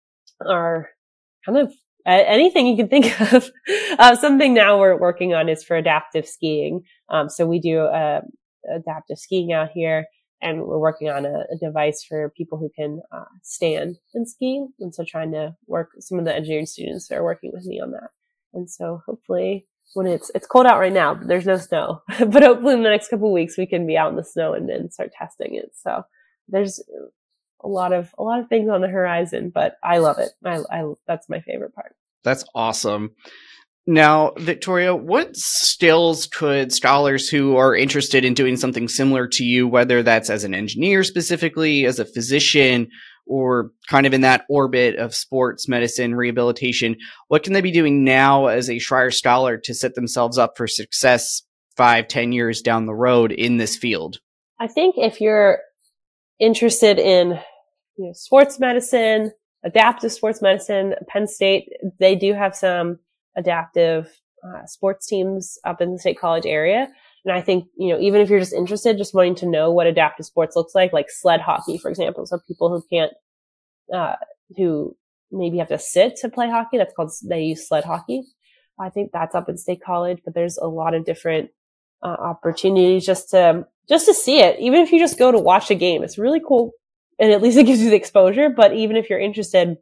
are kind of anything you can think of. Uh, something now we're working on is for adaptive skiing. Um, so we do a, adaptive skiing out here. And we're working on a, a device for people who can uh, stand and ski. And so trying to work, some of the engineering students are working with me on that. And so hopefully when it's, it's cold out right now, but there's no snow, but hopefully in the next couple of weeks, we can be out in the snow and, and start testing it. So there's a lot of, a lot of things on the horizon, but I love it. I, I, that's my favorite part. That's awesome. Now, Victoria, what skills could scholars who are interested in doing something similar to you, whether that's as an engineer specifically, as a physician, or kind of in that orbit of sports medicine rehabilitation, what can they be doing now as a Schreyer Scholar to set themselves up for success five, ten years down the road in this field? I think if you're interested in, you know, sports medicine, adaptive sports medicine, Penn State, they do have some adaptive uh, sports teams up in the State College area. And I think, you know, even if you're just interested, just wanting to know what adaptive sports looks like, like sled hockey, for example. So people who can't, uh, who maybe have to sit to play hockey, that's called, they use sled hockey. I think that's up in State College, but there's a lot of different uh, opportunities just to, just to see it. Even if you just go to watch a game, it's really cool. And at least it gives you the exposure. But even if you're interested,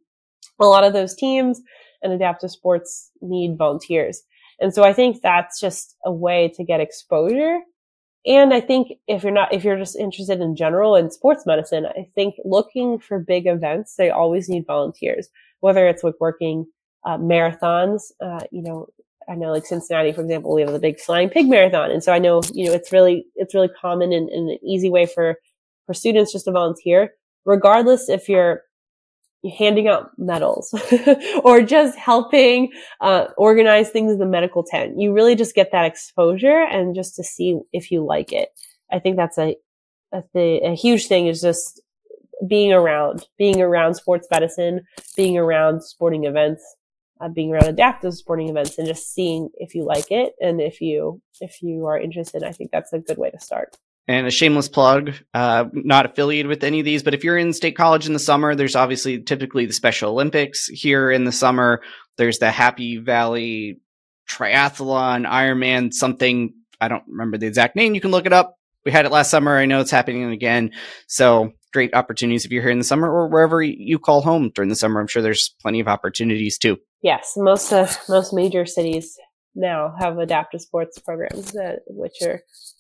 a lot of those teams and adaptive sports need volunteers. And so I think that's just a way to get exposure. And I think if you're not, if you're just interested in general in sports medicine, I think looking for big events, they always need volunteers, whether it's with working uh, marathons. Uh, you know, I know like Cincinnati, for example, we have the big Flying Pig Marathon. And so I know, you know, it's really, it's really common and, and an easy way for, for students just to volunteer, regardless if you're handing out medals or just helping uh, organize things in the medical tent. You really just get that exposure and just to see if you like it. I think that's a, that's a, a huge thing, is just being around, being around sports medicine, being around sporting events, uh, being around adaptive sporting events, and just seeing if you like it. And if you, if you are interested, I think that's a good way to start. And a shameless plug, uh, not affiliated with any of these, but if you're in State College in the summer, there's obviously typically the Special Olympics here in the summer. There's the Happy Valley Triathlon, Ironman, something, I don't remember the exact name. You can look it up. We had it last summer. I know it's happening again. So great opportunities if you're here in the summer or wherever you call home during the summer. I'm sure there's plenty of opportunities too. Yes, most uh, most major cities now have adaptive sports programs, that, which are,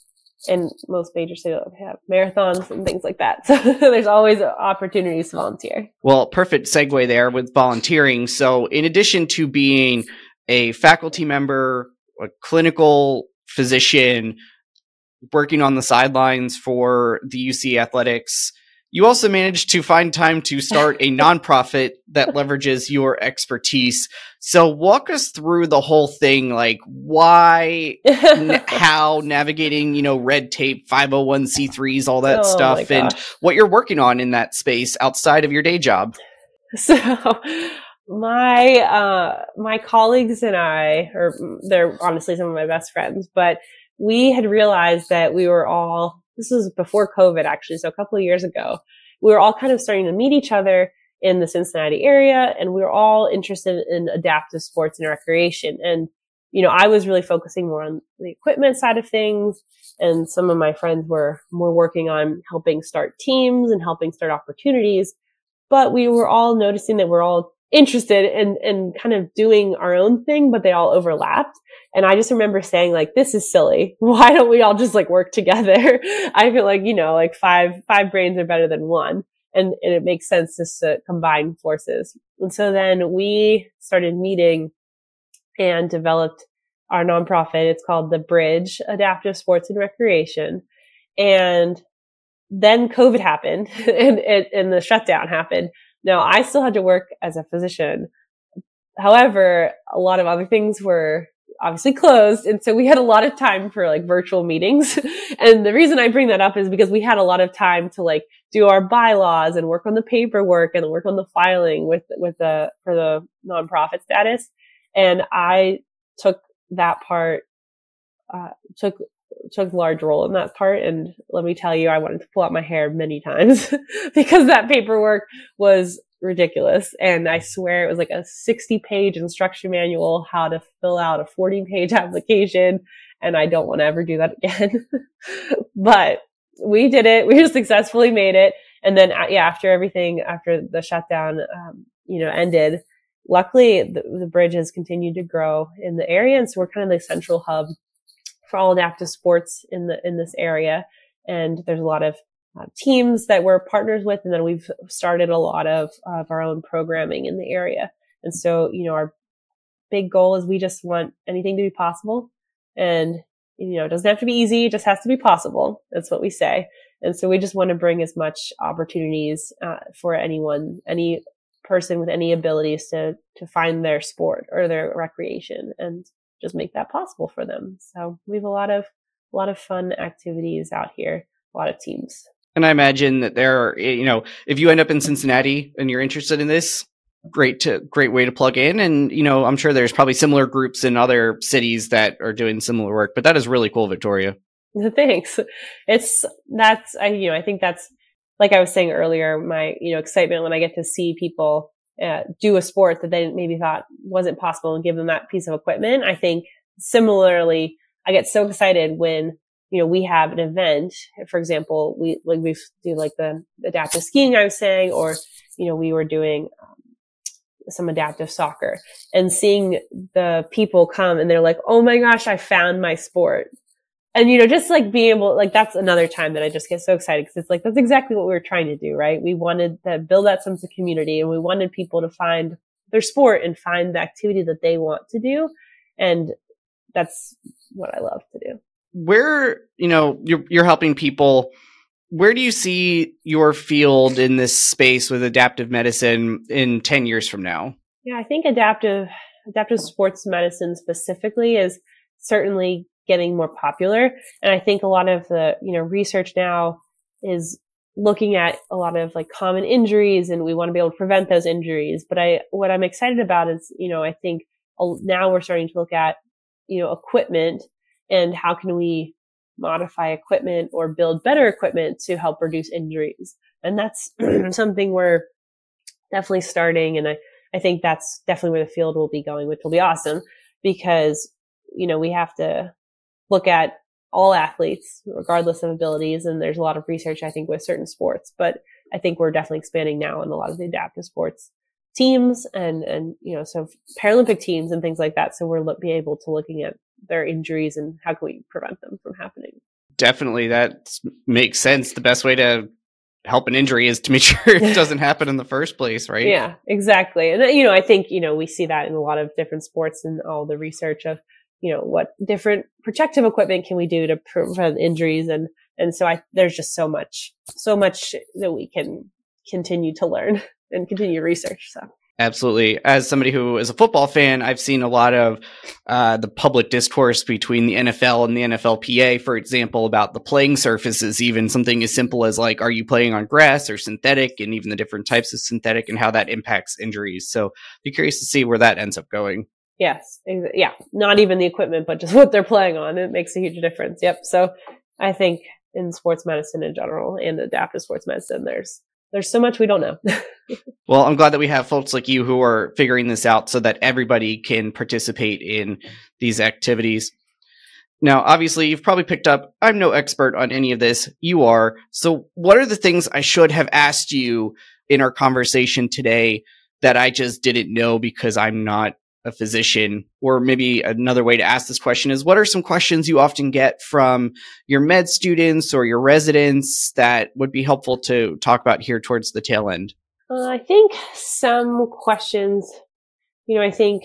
and most major cities have marathons and things like that. So there's always opportunities to volunteer. Well, perfect segue there with volunteering. So in addition to being a faculty member, a clinical physician, working on the sidelines for the U C Athletics, you also managed to find time to start a nonprofit that leverages your expertise. So walk us through the whole thing, like why, n- how, navigating, you know, red tape, five oh one c threes, all that Oh stuff, and what you're working on in that space outside of your day job. So my, uh, my colleagues and I, or they're honestly some of my best friends, but we had realized that we were all, this was before COVID actually, so a couple of years ago, we were all kind of starting to meet each other in the Cincinnati area, and we were all interested in adaptive sports and recreation. And, you know, I was really focusing more on the equipment side of things, and some of my friends were more working on helping start teams and helping start opportunities. But we were all noticing that we're all interested in, in kind of doing our own thing, but they all overlapped. And I just remember saying, like, this is silly. Why don't we all just like work together? I feel like, you know, like five, five brains are better than one. And, and it makes sense just to combine forces. And so then we started meeting and developed our nonprofit. It's called The Bridge Adaptive Sports and Recreation. And then COVID happened and, and, and the shutdown happened. Now, I still had to work as a physician. However, a lot of other things were obviously closed. And so we had a lot of time for like virtual meetings. And the reason I bring that up is because we had a lot of time to like do our bylaws and work on the paperwork and work on the filing with, with the, for the nonprofit status. And I took that part, uh, took, took a large role in that part. And let me tell you, I wanted to pull out my hair many times because that paperwork was ridiculous. And I swear it was like a sixty page instruction manual, how to fill out a forty page application. and I don't want to ever do that again. But we did it. We successfully made it. And then, yeah, after everything, after the shutdown, um, you know, ended, luckily the, the bridge has continued to grow in the area. And so we're kind of the central hub for all adaptive sports in the, in this area. And there's a lot of uh, teams that we're partners with. And then we've started a lot of, of our own programming in the area. And so, you know, our big goal is we just want anything to be possible. And, you know, it doesn't have to be easy. It just has to be possible. That's what we say. And so we just want to bring as much opportunities uh, for anyone, any person with any abilities to, to find their sport or their recreation and just make that possible for them. So we have a lot of, a lot of fun activities out here, a lot of teams. And I imagine that there are, you know, if you end up in Cincinnati and you're interested in this, great to great way to plug in. And, you know, I'm sure there's probably similar groups in other cities that are doing similar work, but that is really cool, Victoria. Thanks. It's, that's, I, you know, I think that's, like I was saying earlier, my, you know, excitement when I get to see people uh, do a sport that they maybe thought wasn't possible and give them that piece of equipment. I think similarly, I get so excited when, you know, we have an event. For example, we, like we do like the adaptive skiing I was saying, or, you know, we were doing um, some adaptive soccer and seeing the people come and they're like, oh my gosh, I found my sport. And, you know, just like being able, like, that's another time that I just get so excited because it's like, that's exactly what we were trying to do, right? We wanted to build that sense of community and we wanted people to find their sport and find the activity that they want to do. And that's what I love to do. Where, you know, you're, you're helping people. Where do you see your field in this space with adaptive medicine in ten years from now? Yeah, I think adaptive, adaptive sports medicine specifically is certainly getting more popular. And I think a lot of the, you know, research now is looking at a lot of like common injuries and we want to be able to prevent those injuries. But I, what I'm excited about is, you know, I think now we're starting to look at, you know, equipment and how can we modify equipment or build better equipment to help reduce injuries. And that's something we're definitely starting. And I, I think that's definitely where the field will be going, which will be awesome because, you know, we have to look at all athletes, regardless of abilities. And there's a lot of research, I think, with certain sports, but I think we're definitely expanding now in a lot of the adaptive sports teams and, and, you know, so Paralympic teams and things like that. So we'll look, be able to looking at their injuries and how can we prevent them from happening. Definitely. That makes sense. The best way to help an injury is to make sure it doesn't happen in the first place, right? Yeah, exactly. And, you know, I think, you know, we see that in a lot of different sports and all the research of, you know, what different protective equipment can we do to prevent injuries? And, and so I, there's just so much, so much that we can continue to learn and continue research. So. Absolutely. As somebody who is a football fan, I've seen a lot of uh, the public discourse between the N F L and the N F L P A, for example, about the playing surfaces, even something as simple as like, are you playing on grass or synthetic, and even the different types of synthetic and how that impacts injuries. So be curious to see where that ends up going. Yes. Yeah. Not even the equipment, but just what they're playing on. It makes a huge difference. Yep. So I think in sports medicine in general and adaptive sports medicine, there's, there's so much we don't know. Well, I'm glad that we have folks like you who are figuring this out so that everybody can participate in these activities. Now, obviously, you've probably picked up, I'm no expert on any of this. You are. So what are the things I should have asked you in our conversation today that I just didn't know because I'm not a physician? Or maybe another way to ask this question is, what are some questions you often get from your med students or your residents that would be helpful to talk about here towards the tail end? Uh, I think some questions, you know, I think,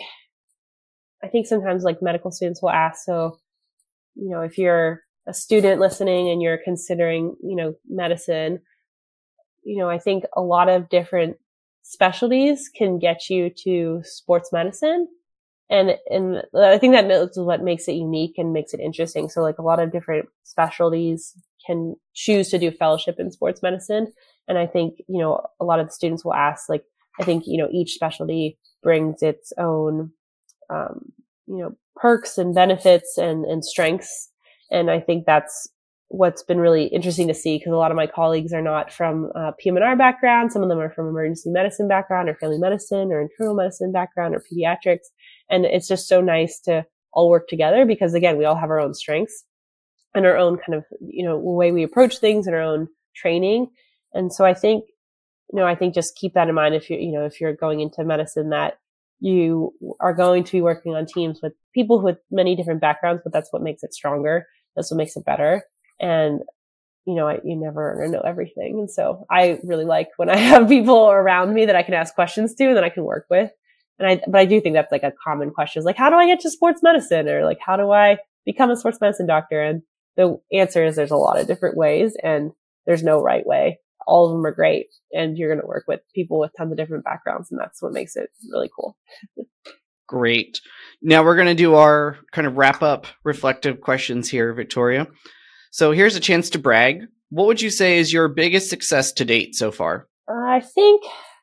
I think sometimes like medical students will ask, so, you know, if you're a student listening and you're considering, you know, medicine, you know, I think a lot of different specialties can get you to sports medicine. And, and I think that is what makes it unique and makes it interesting. So like a lot of different specialties can choose to do fellowship in sports medicine. And I think, you know, a lot of the students will ask, like, I think, you know, each specialty brings its own, um, you know, perks and benefits and, and strengths. And I think that's what's been really interesting to see, because a lot of my colleagues are not from uh, P M and R background. Some of them are from emergency medicine background or family medicine or internal medicine background or pediatrics. And it's just so nice to all work together because, again, we all have our own strengths and our own kind of, you know, way we approach things and our own training. And so I think, you know, I think just keep that in mind if you, you know, if you're going into medicine, that you are going to be working on teams with people with many different backgrounds, but that's what makes it stronger. That's what makes it better. And, you know, I, you never are going to know everything. And so I really like when I have people around me that I can ask questions to and that I can work with. And I, but I do think that's like a common question is like, how do I get to sports medicine? Or like, how do I become a sports medicine doctor? And the answer is there's a lot of different ways and there's no right way. All of them are great. And you're going to work with people with tons of different backgrounds. And that's what makes it really cool. Great. Now we're going to do our kind of wrap up reflective questions here, Victoria. So here's a chance to brag. What would you say is your biggest success to date so far? Uh, I think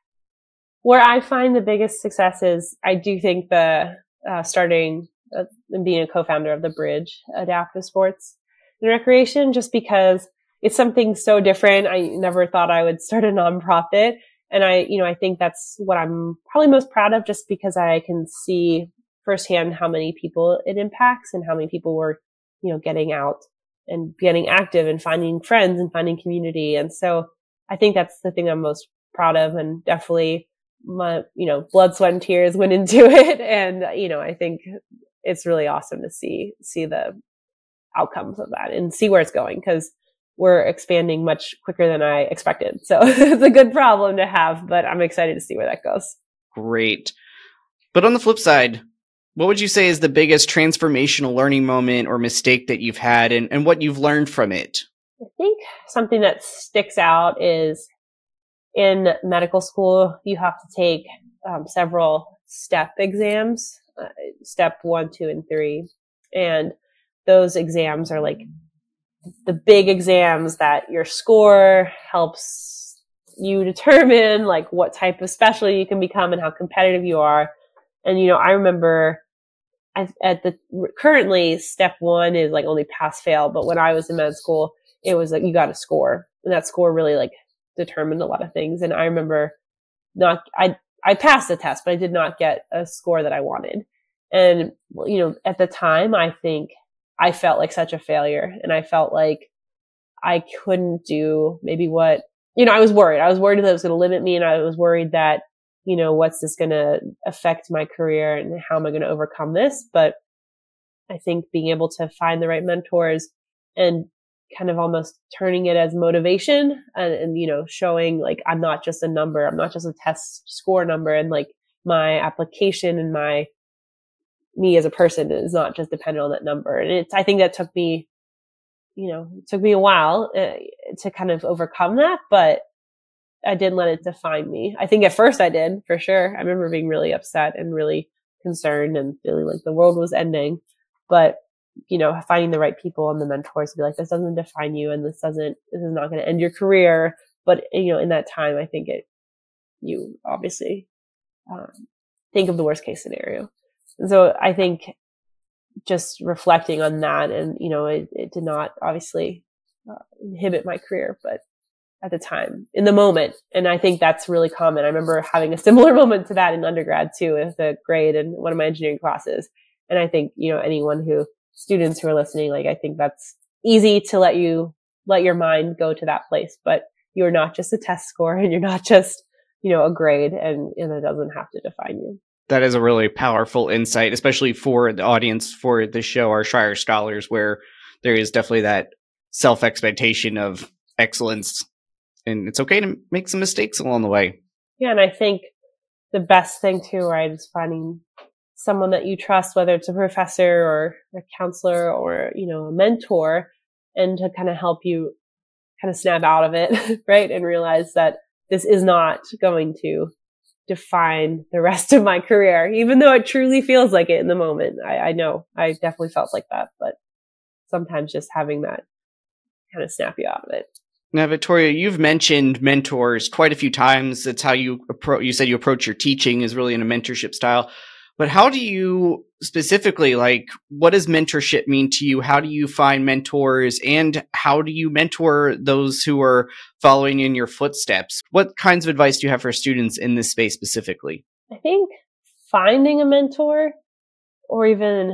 where I find the biggest success is I do think the uh, starting uh, and being a co-founder of the Bridge Adaptive Sports and Recreation, just because it's something so different. I never thought I would start a nonprofit. And I, you know, I think that's what I'm probably most proud of just because I can see firsthand how many people it impacts and how many people were, you know, getting out and getting active and finding friends and finding community. And so I think that's the thing I'm most proud of, and definitely my, you know, blood, sweat and tears went into it. And, you know, I think it's really awesome to see, see the outcomes of that and see where it's going, because we're expanding much quicker than I expected. So it's a good problem to have, but I'm excited to see where that goes. Great. But on the flip side, what would you say is the biggest transformational learning moment or mistake that you've had, and, and what you've learned from it? I think something that sticks out is in medical school, you have to take um, several step exams, uh, step one, two, and three. And those exams are like the big exams that your score helps you determine like what type of specialty you can become and how competitive you are. And, you know, I remember at, at the currently step one is like only pass fail. But when I was in med school, it was like, you got to score, and that score really like determined a lot of things. And I remember not, I, I passed the test, but I did not get a score that I wanted. And, you know, at the time, I think I felt like such a failure, and I felt like I couldn't do maybe what, you know, I was worried. I was worried that it was going to limit me, and I was worried that, you know, what's this going to affect my career and how am I going to overcome this? But I think being able to find the right mentors and kind of almost turning it as motivation and, and, you know, showing like, I'm not just a number. I'm not just a test score number. And like my application and my, me as a person is not just dependent on that number. And it's, I think that took me, you know, it took me a while uh, to kind of overcome that, but I didn't let it define me. I think at first I did, for sure. I remember being really upset and really concerned and feeling like the world was ending. But, you know, finding the right people and the mentors to be like, this doesn't define you, and this doesn't, this is not going to end your career. But, you know, in that time, I think it, you obviously um, think of the worst case scenario. And so I think just reflecting on that, and, you know, it, it did not obviously uh, inhibit my career, but at the time, in the moment. And I think that's really common. I remember having a similar moment to that in undergrad too, with a grade in one of my engineering classes. And I think, you know, anyone who, students who are listening, like, I think that's easy to let you, let your mind go to that place, but you're not just a test score, and you're not just, you know, a grade, and, and it doesn't have to define you. That is a really powerful insight, especially for the audience for the show, our Shire Scholars, where there is definitely that self-expectation of excellence. And it's okay to make some mistakes along the way. Yeah, and I think the best thing too, right, is finding someone that you trust, whether it's a professor or a counselor or, you know, a mentor, and to kind of help you kind of snap out of it, right, and realize that this is not going to define the rest of my career, even though it truly feels like it in the moment. I, I know I definitely felt like that, but sometimes just having that kind of snap you out of it. Now, Victoria, you've mentioned mentors quite a few times. That's how you approach, you said you approach your teaching is really in a mentorship style. But how do you specifically, like, what does mentorship mean to you? How do you find mentors, and how do you mentor those who are following in your footsteps? What kinds of advice do you have for students in this space specifically? I think finding a mentor, or even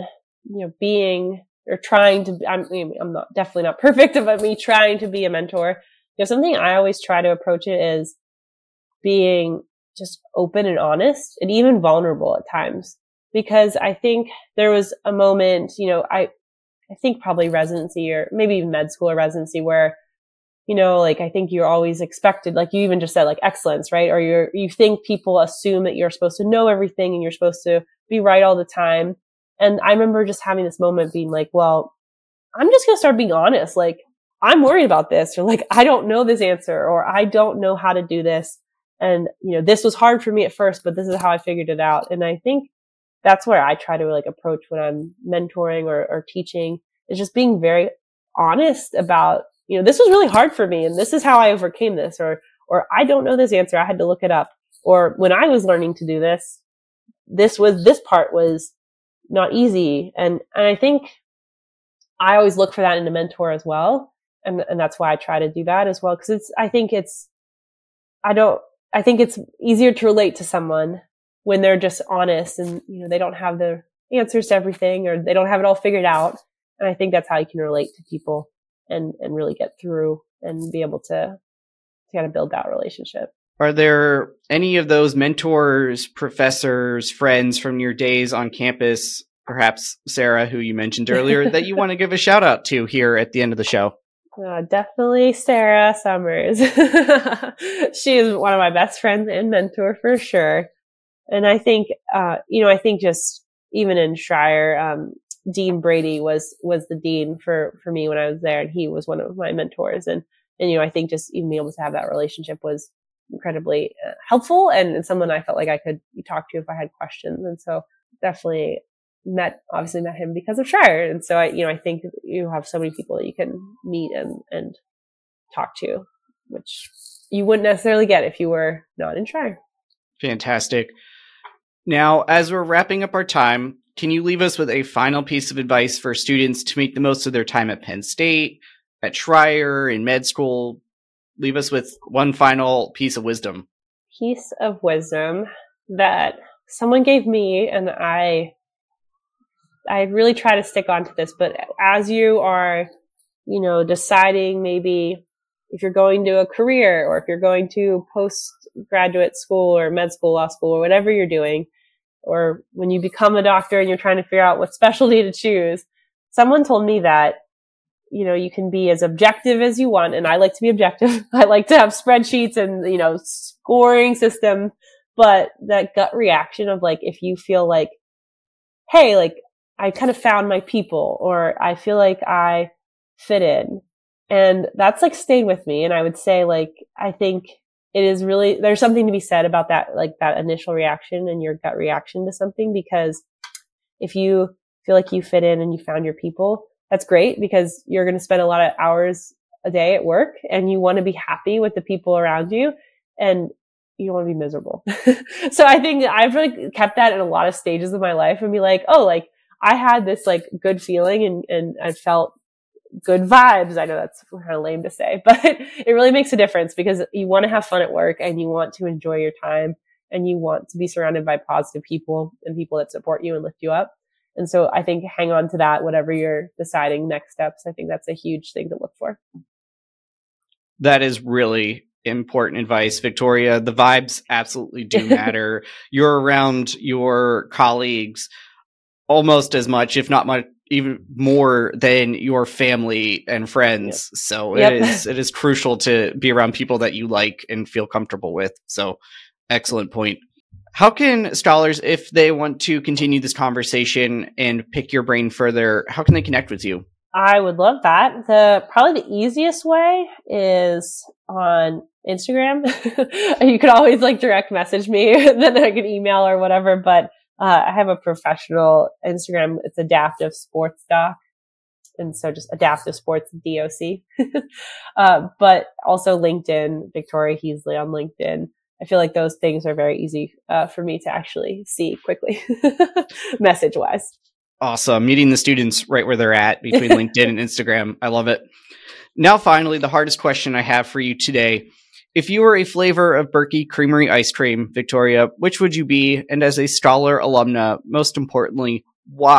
you know, being or trying to, I'm, I'm not definitely not perfect, but me trying to be a mentor, you know, something I always try to approach it is being just open and honest and even vulnerable at times. Because I think there was a moment, you know, I, I think probably residency or maybe even med school or residency where, you know, like I think you're always expected, like you even just said, like excellence, right? Or you're, you think people assume that you're supposed to know everything and you're supposed to be right all the time. And I remember just having this moment being like, well, I'm just going to start being honest. Like, I'm worried about this, or like, I don't know this answer, or I don't know how to do this. And, you know, this was hard for me at first, but this is how I figured it out. And I think that's where I try to like approach when I'm mentoring or, or teaching, is just being very honest about, you know, this was really hard for me and this is how I overcame this, or, or I don't know this answer. I had to look it up. Or when I was learning to do this, this was, this part was not easy. And, and I think I always look for that in a mentor as well. And, and that's why I try to do that as well. Cause it's, I think it's, I don't, I think it's easier to relate to someone when they're just honest and, you know, they don't have the answers to everything or they don't have it all figured out. And I think that's how you can relate to people and, and really get through and be able to, to kind of build that relationship. Are there any of those mentors, professors, friends from your days on campus, perhaps Sarah, who you mentioned earlier, that you want to give a shout out to here at the end of the show? Uh, definitely Sarah Summers. She is one of my best friends and mentor for sure. And I think, uh, you know, I think just even in Schreyer, um, Dean Brady was, was the dean for, for me when I was there, and he was one of my mentors. And, and, you know, I think just even being able to have that relationship was incredibly uh, helpful and, and someone I felt like I could talk to if I had questions. And so definitely met, obviously met him because of Schreyer. And so I, you know, I think you have so many people that you can meet and, and talk to, which you wouldn't necessarily get if you were not in Schreyer. Fantastic. Now, as we're wrapping up our time, can you leave us with a final piece of advice for students to make the most of their time at Penn State, at Schreyer, in med school? Leave us with one final piece of wisdom. Piece of wisdom that someone gave me, and I, I really try to stick on to this, but as you are, you know, deciding maybe if you're going to a career or if you're going to postgraduate school or med school, law school, or whatever you're doing, or when you become a doctor and you're trying to figure out what specialty to choose, someone told me that, you know, you can be as objective as you want. And I like to be objective. I like to have spreadsheets and, you know, scoring system, but that gut reaction of like, if you feel like, hey, like I kind of found my people, or I feel like I fit in. And that's like stayed with me. And I would say like, I think it is really, there's something to be said about that, like that initial reaction and your gut reaction to something, because if you feel like you fit in and you found your people, that's great, because you're going to spend a lot of hours a day at work and you want to be happy with the people around you and you don't want to be miserable. So I think I've really kept that in a lot of stages of my life and be like, oh, like I had this like good feeling and, and I felt good vibes. I know that's kind of lame to say, but it really makes a difference because you want to have fun at work and you want to enjoy your time and you want to be surrounded by positive people and people that support you and lift you up. And so I think hang on to that, whatever you're deciding next steps. I think that's a huge thing to look for. That is really important advice, Victoria. The vibes absolutely do matter. You're around your colleagues almost as much, if not much, even more than your family and friends. Yep. So yep. it is, it is crucial to be around people that you like and feel comfortable with. So excellent point. How can scholars, if they want to continue this conversation and pick your brain further, how can they connect with you? I would love that. The probably the easiest way is on Instagram. You could always like direct message me, then I can email or whatever, but Uh, I have a professional Instagram. It's Adaptive Sports Doc. And so just Adaptive Sports D O C. uh, but also LinkedIn, Victoria Heasley on LinkedIn. I feel like those things are very easy uh, for me to actually see quickly, message wise. Awesome. Meeting the students right where they're at between LinkedIn and Instagram. I love it. Now, finally, the hardest question I have for you today. If you were a flavor of Berkey Creamery ice cream, Victoria, which would you be? And as a scholar alumna, most importantly, why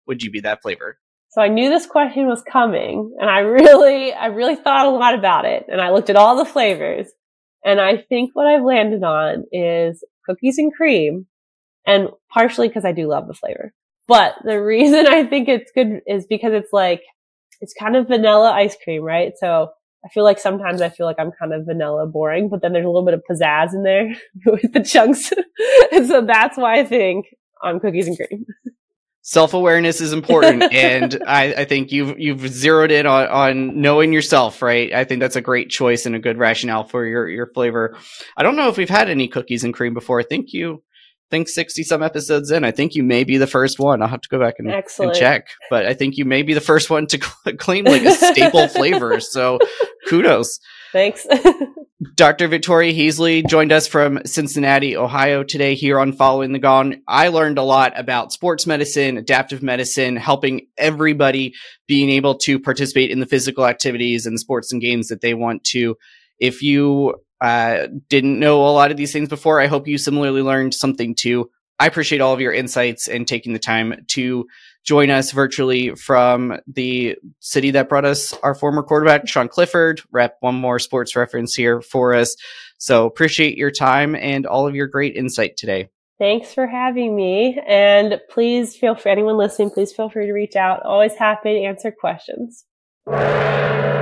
would you be that flavor? So I knew this question was coming, and I really, I really thought a lot about it, and I looked at all the flavors, and I think what I've landed on is cookies and cream, and partially because I do love the flavor. But the reason I think it's good is because it's like, it's kind of vanilla ice cream, right? So I feel like sometimes I feel like I'm kind of vanilla boring, but then there's a little bit of pizzazz in there with the chunks. And so that's why I think on cookies and cream. Self-awareness is important, and I, I think you've you've zeroed in on, on knowing yourself, right? I think that's a great choice and a good rationale for your, your flavor. I don't know if we've had any cookies and cream before. I think you think sixty some episodes in. I think you may be the first one. I'll have to go back and, and check, but I think you may be the first one to cl- claim like a staple flavor. So kudos. Thanks. Doctor Victoria Heasley joined us from Cincinnati, Ohio today here on Following the Gong. I learned a lot about sports medicine, adaptive medicine, helping everybody being able to participate in the physical activities and sports and games that they want to. If you uh, didn't know a lot of these things before, I hope you similarly learned something too. I appreciate all of your insights and taking the time to join us virtually from the city that brought us our former quarterback, Sean Clifford. Rep one more sports reference here for us. So appreciate your time and all of your great insight today. Thanks for having me. And please feel free, anyone listening, please feel free to reach out. Always happy to answer questions.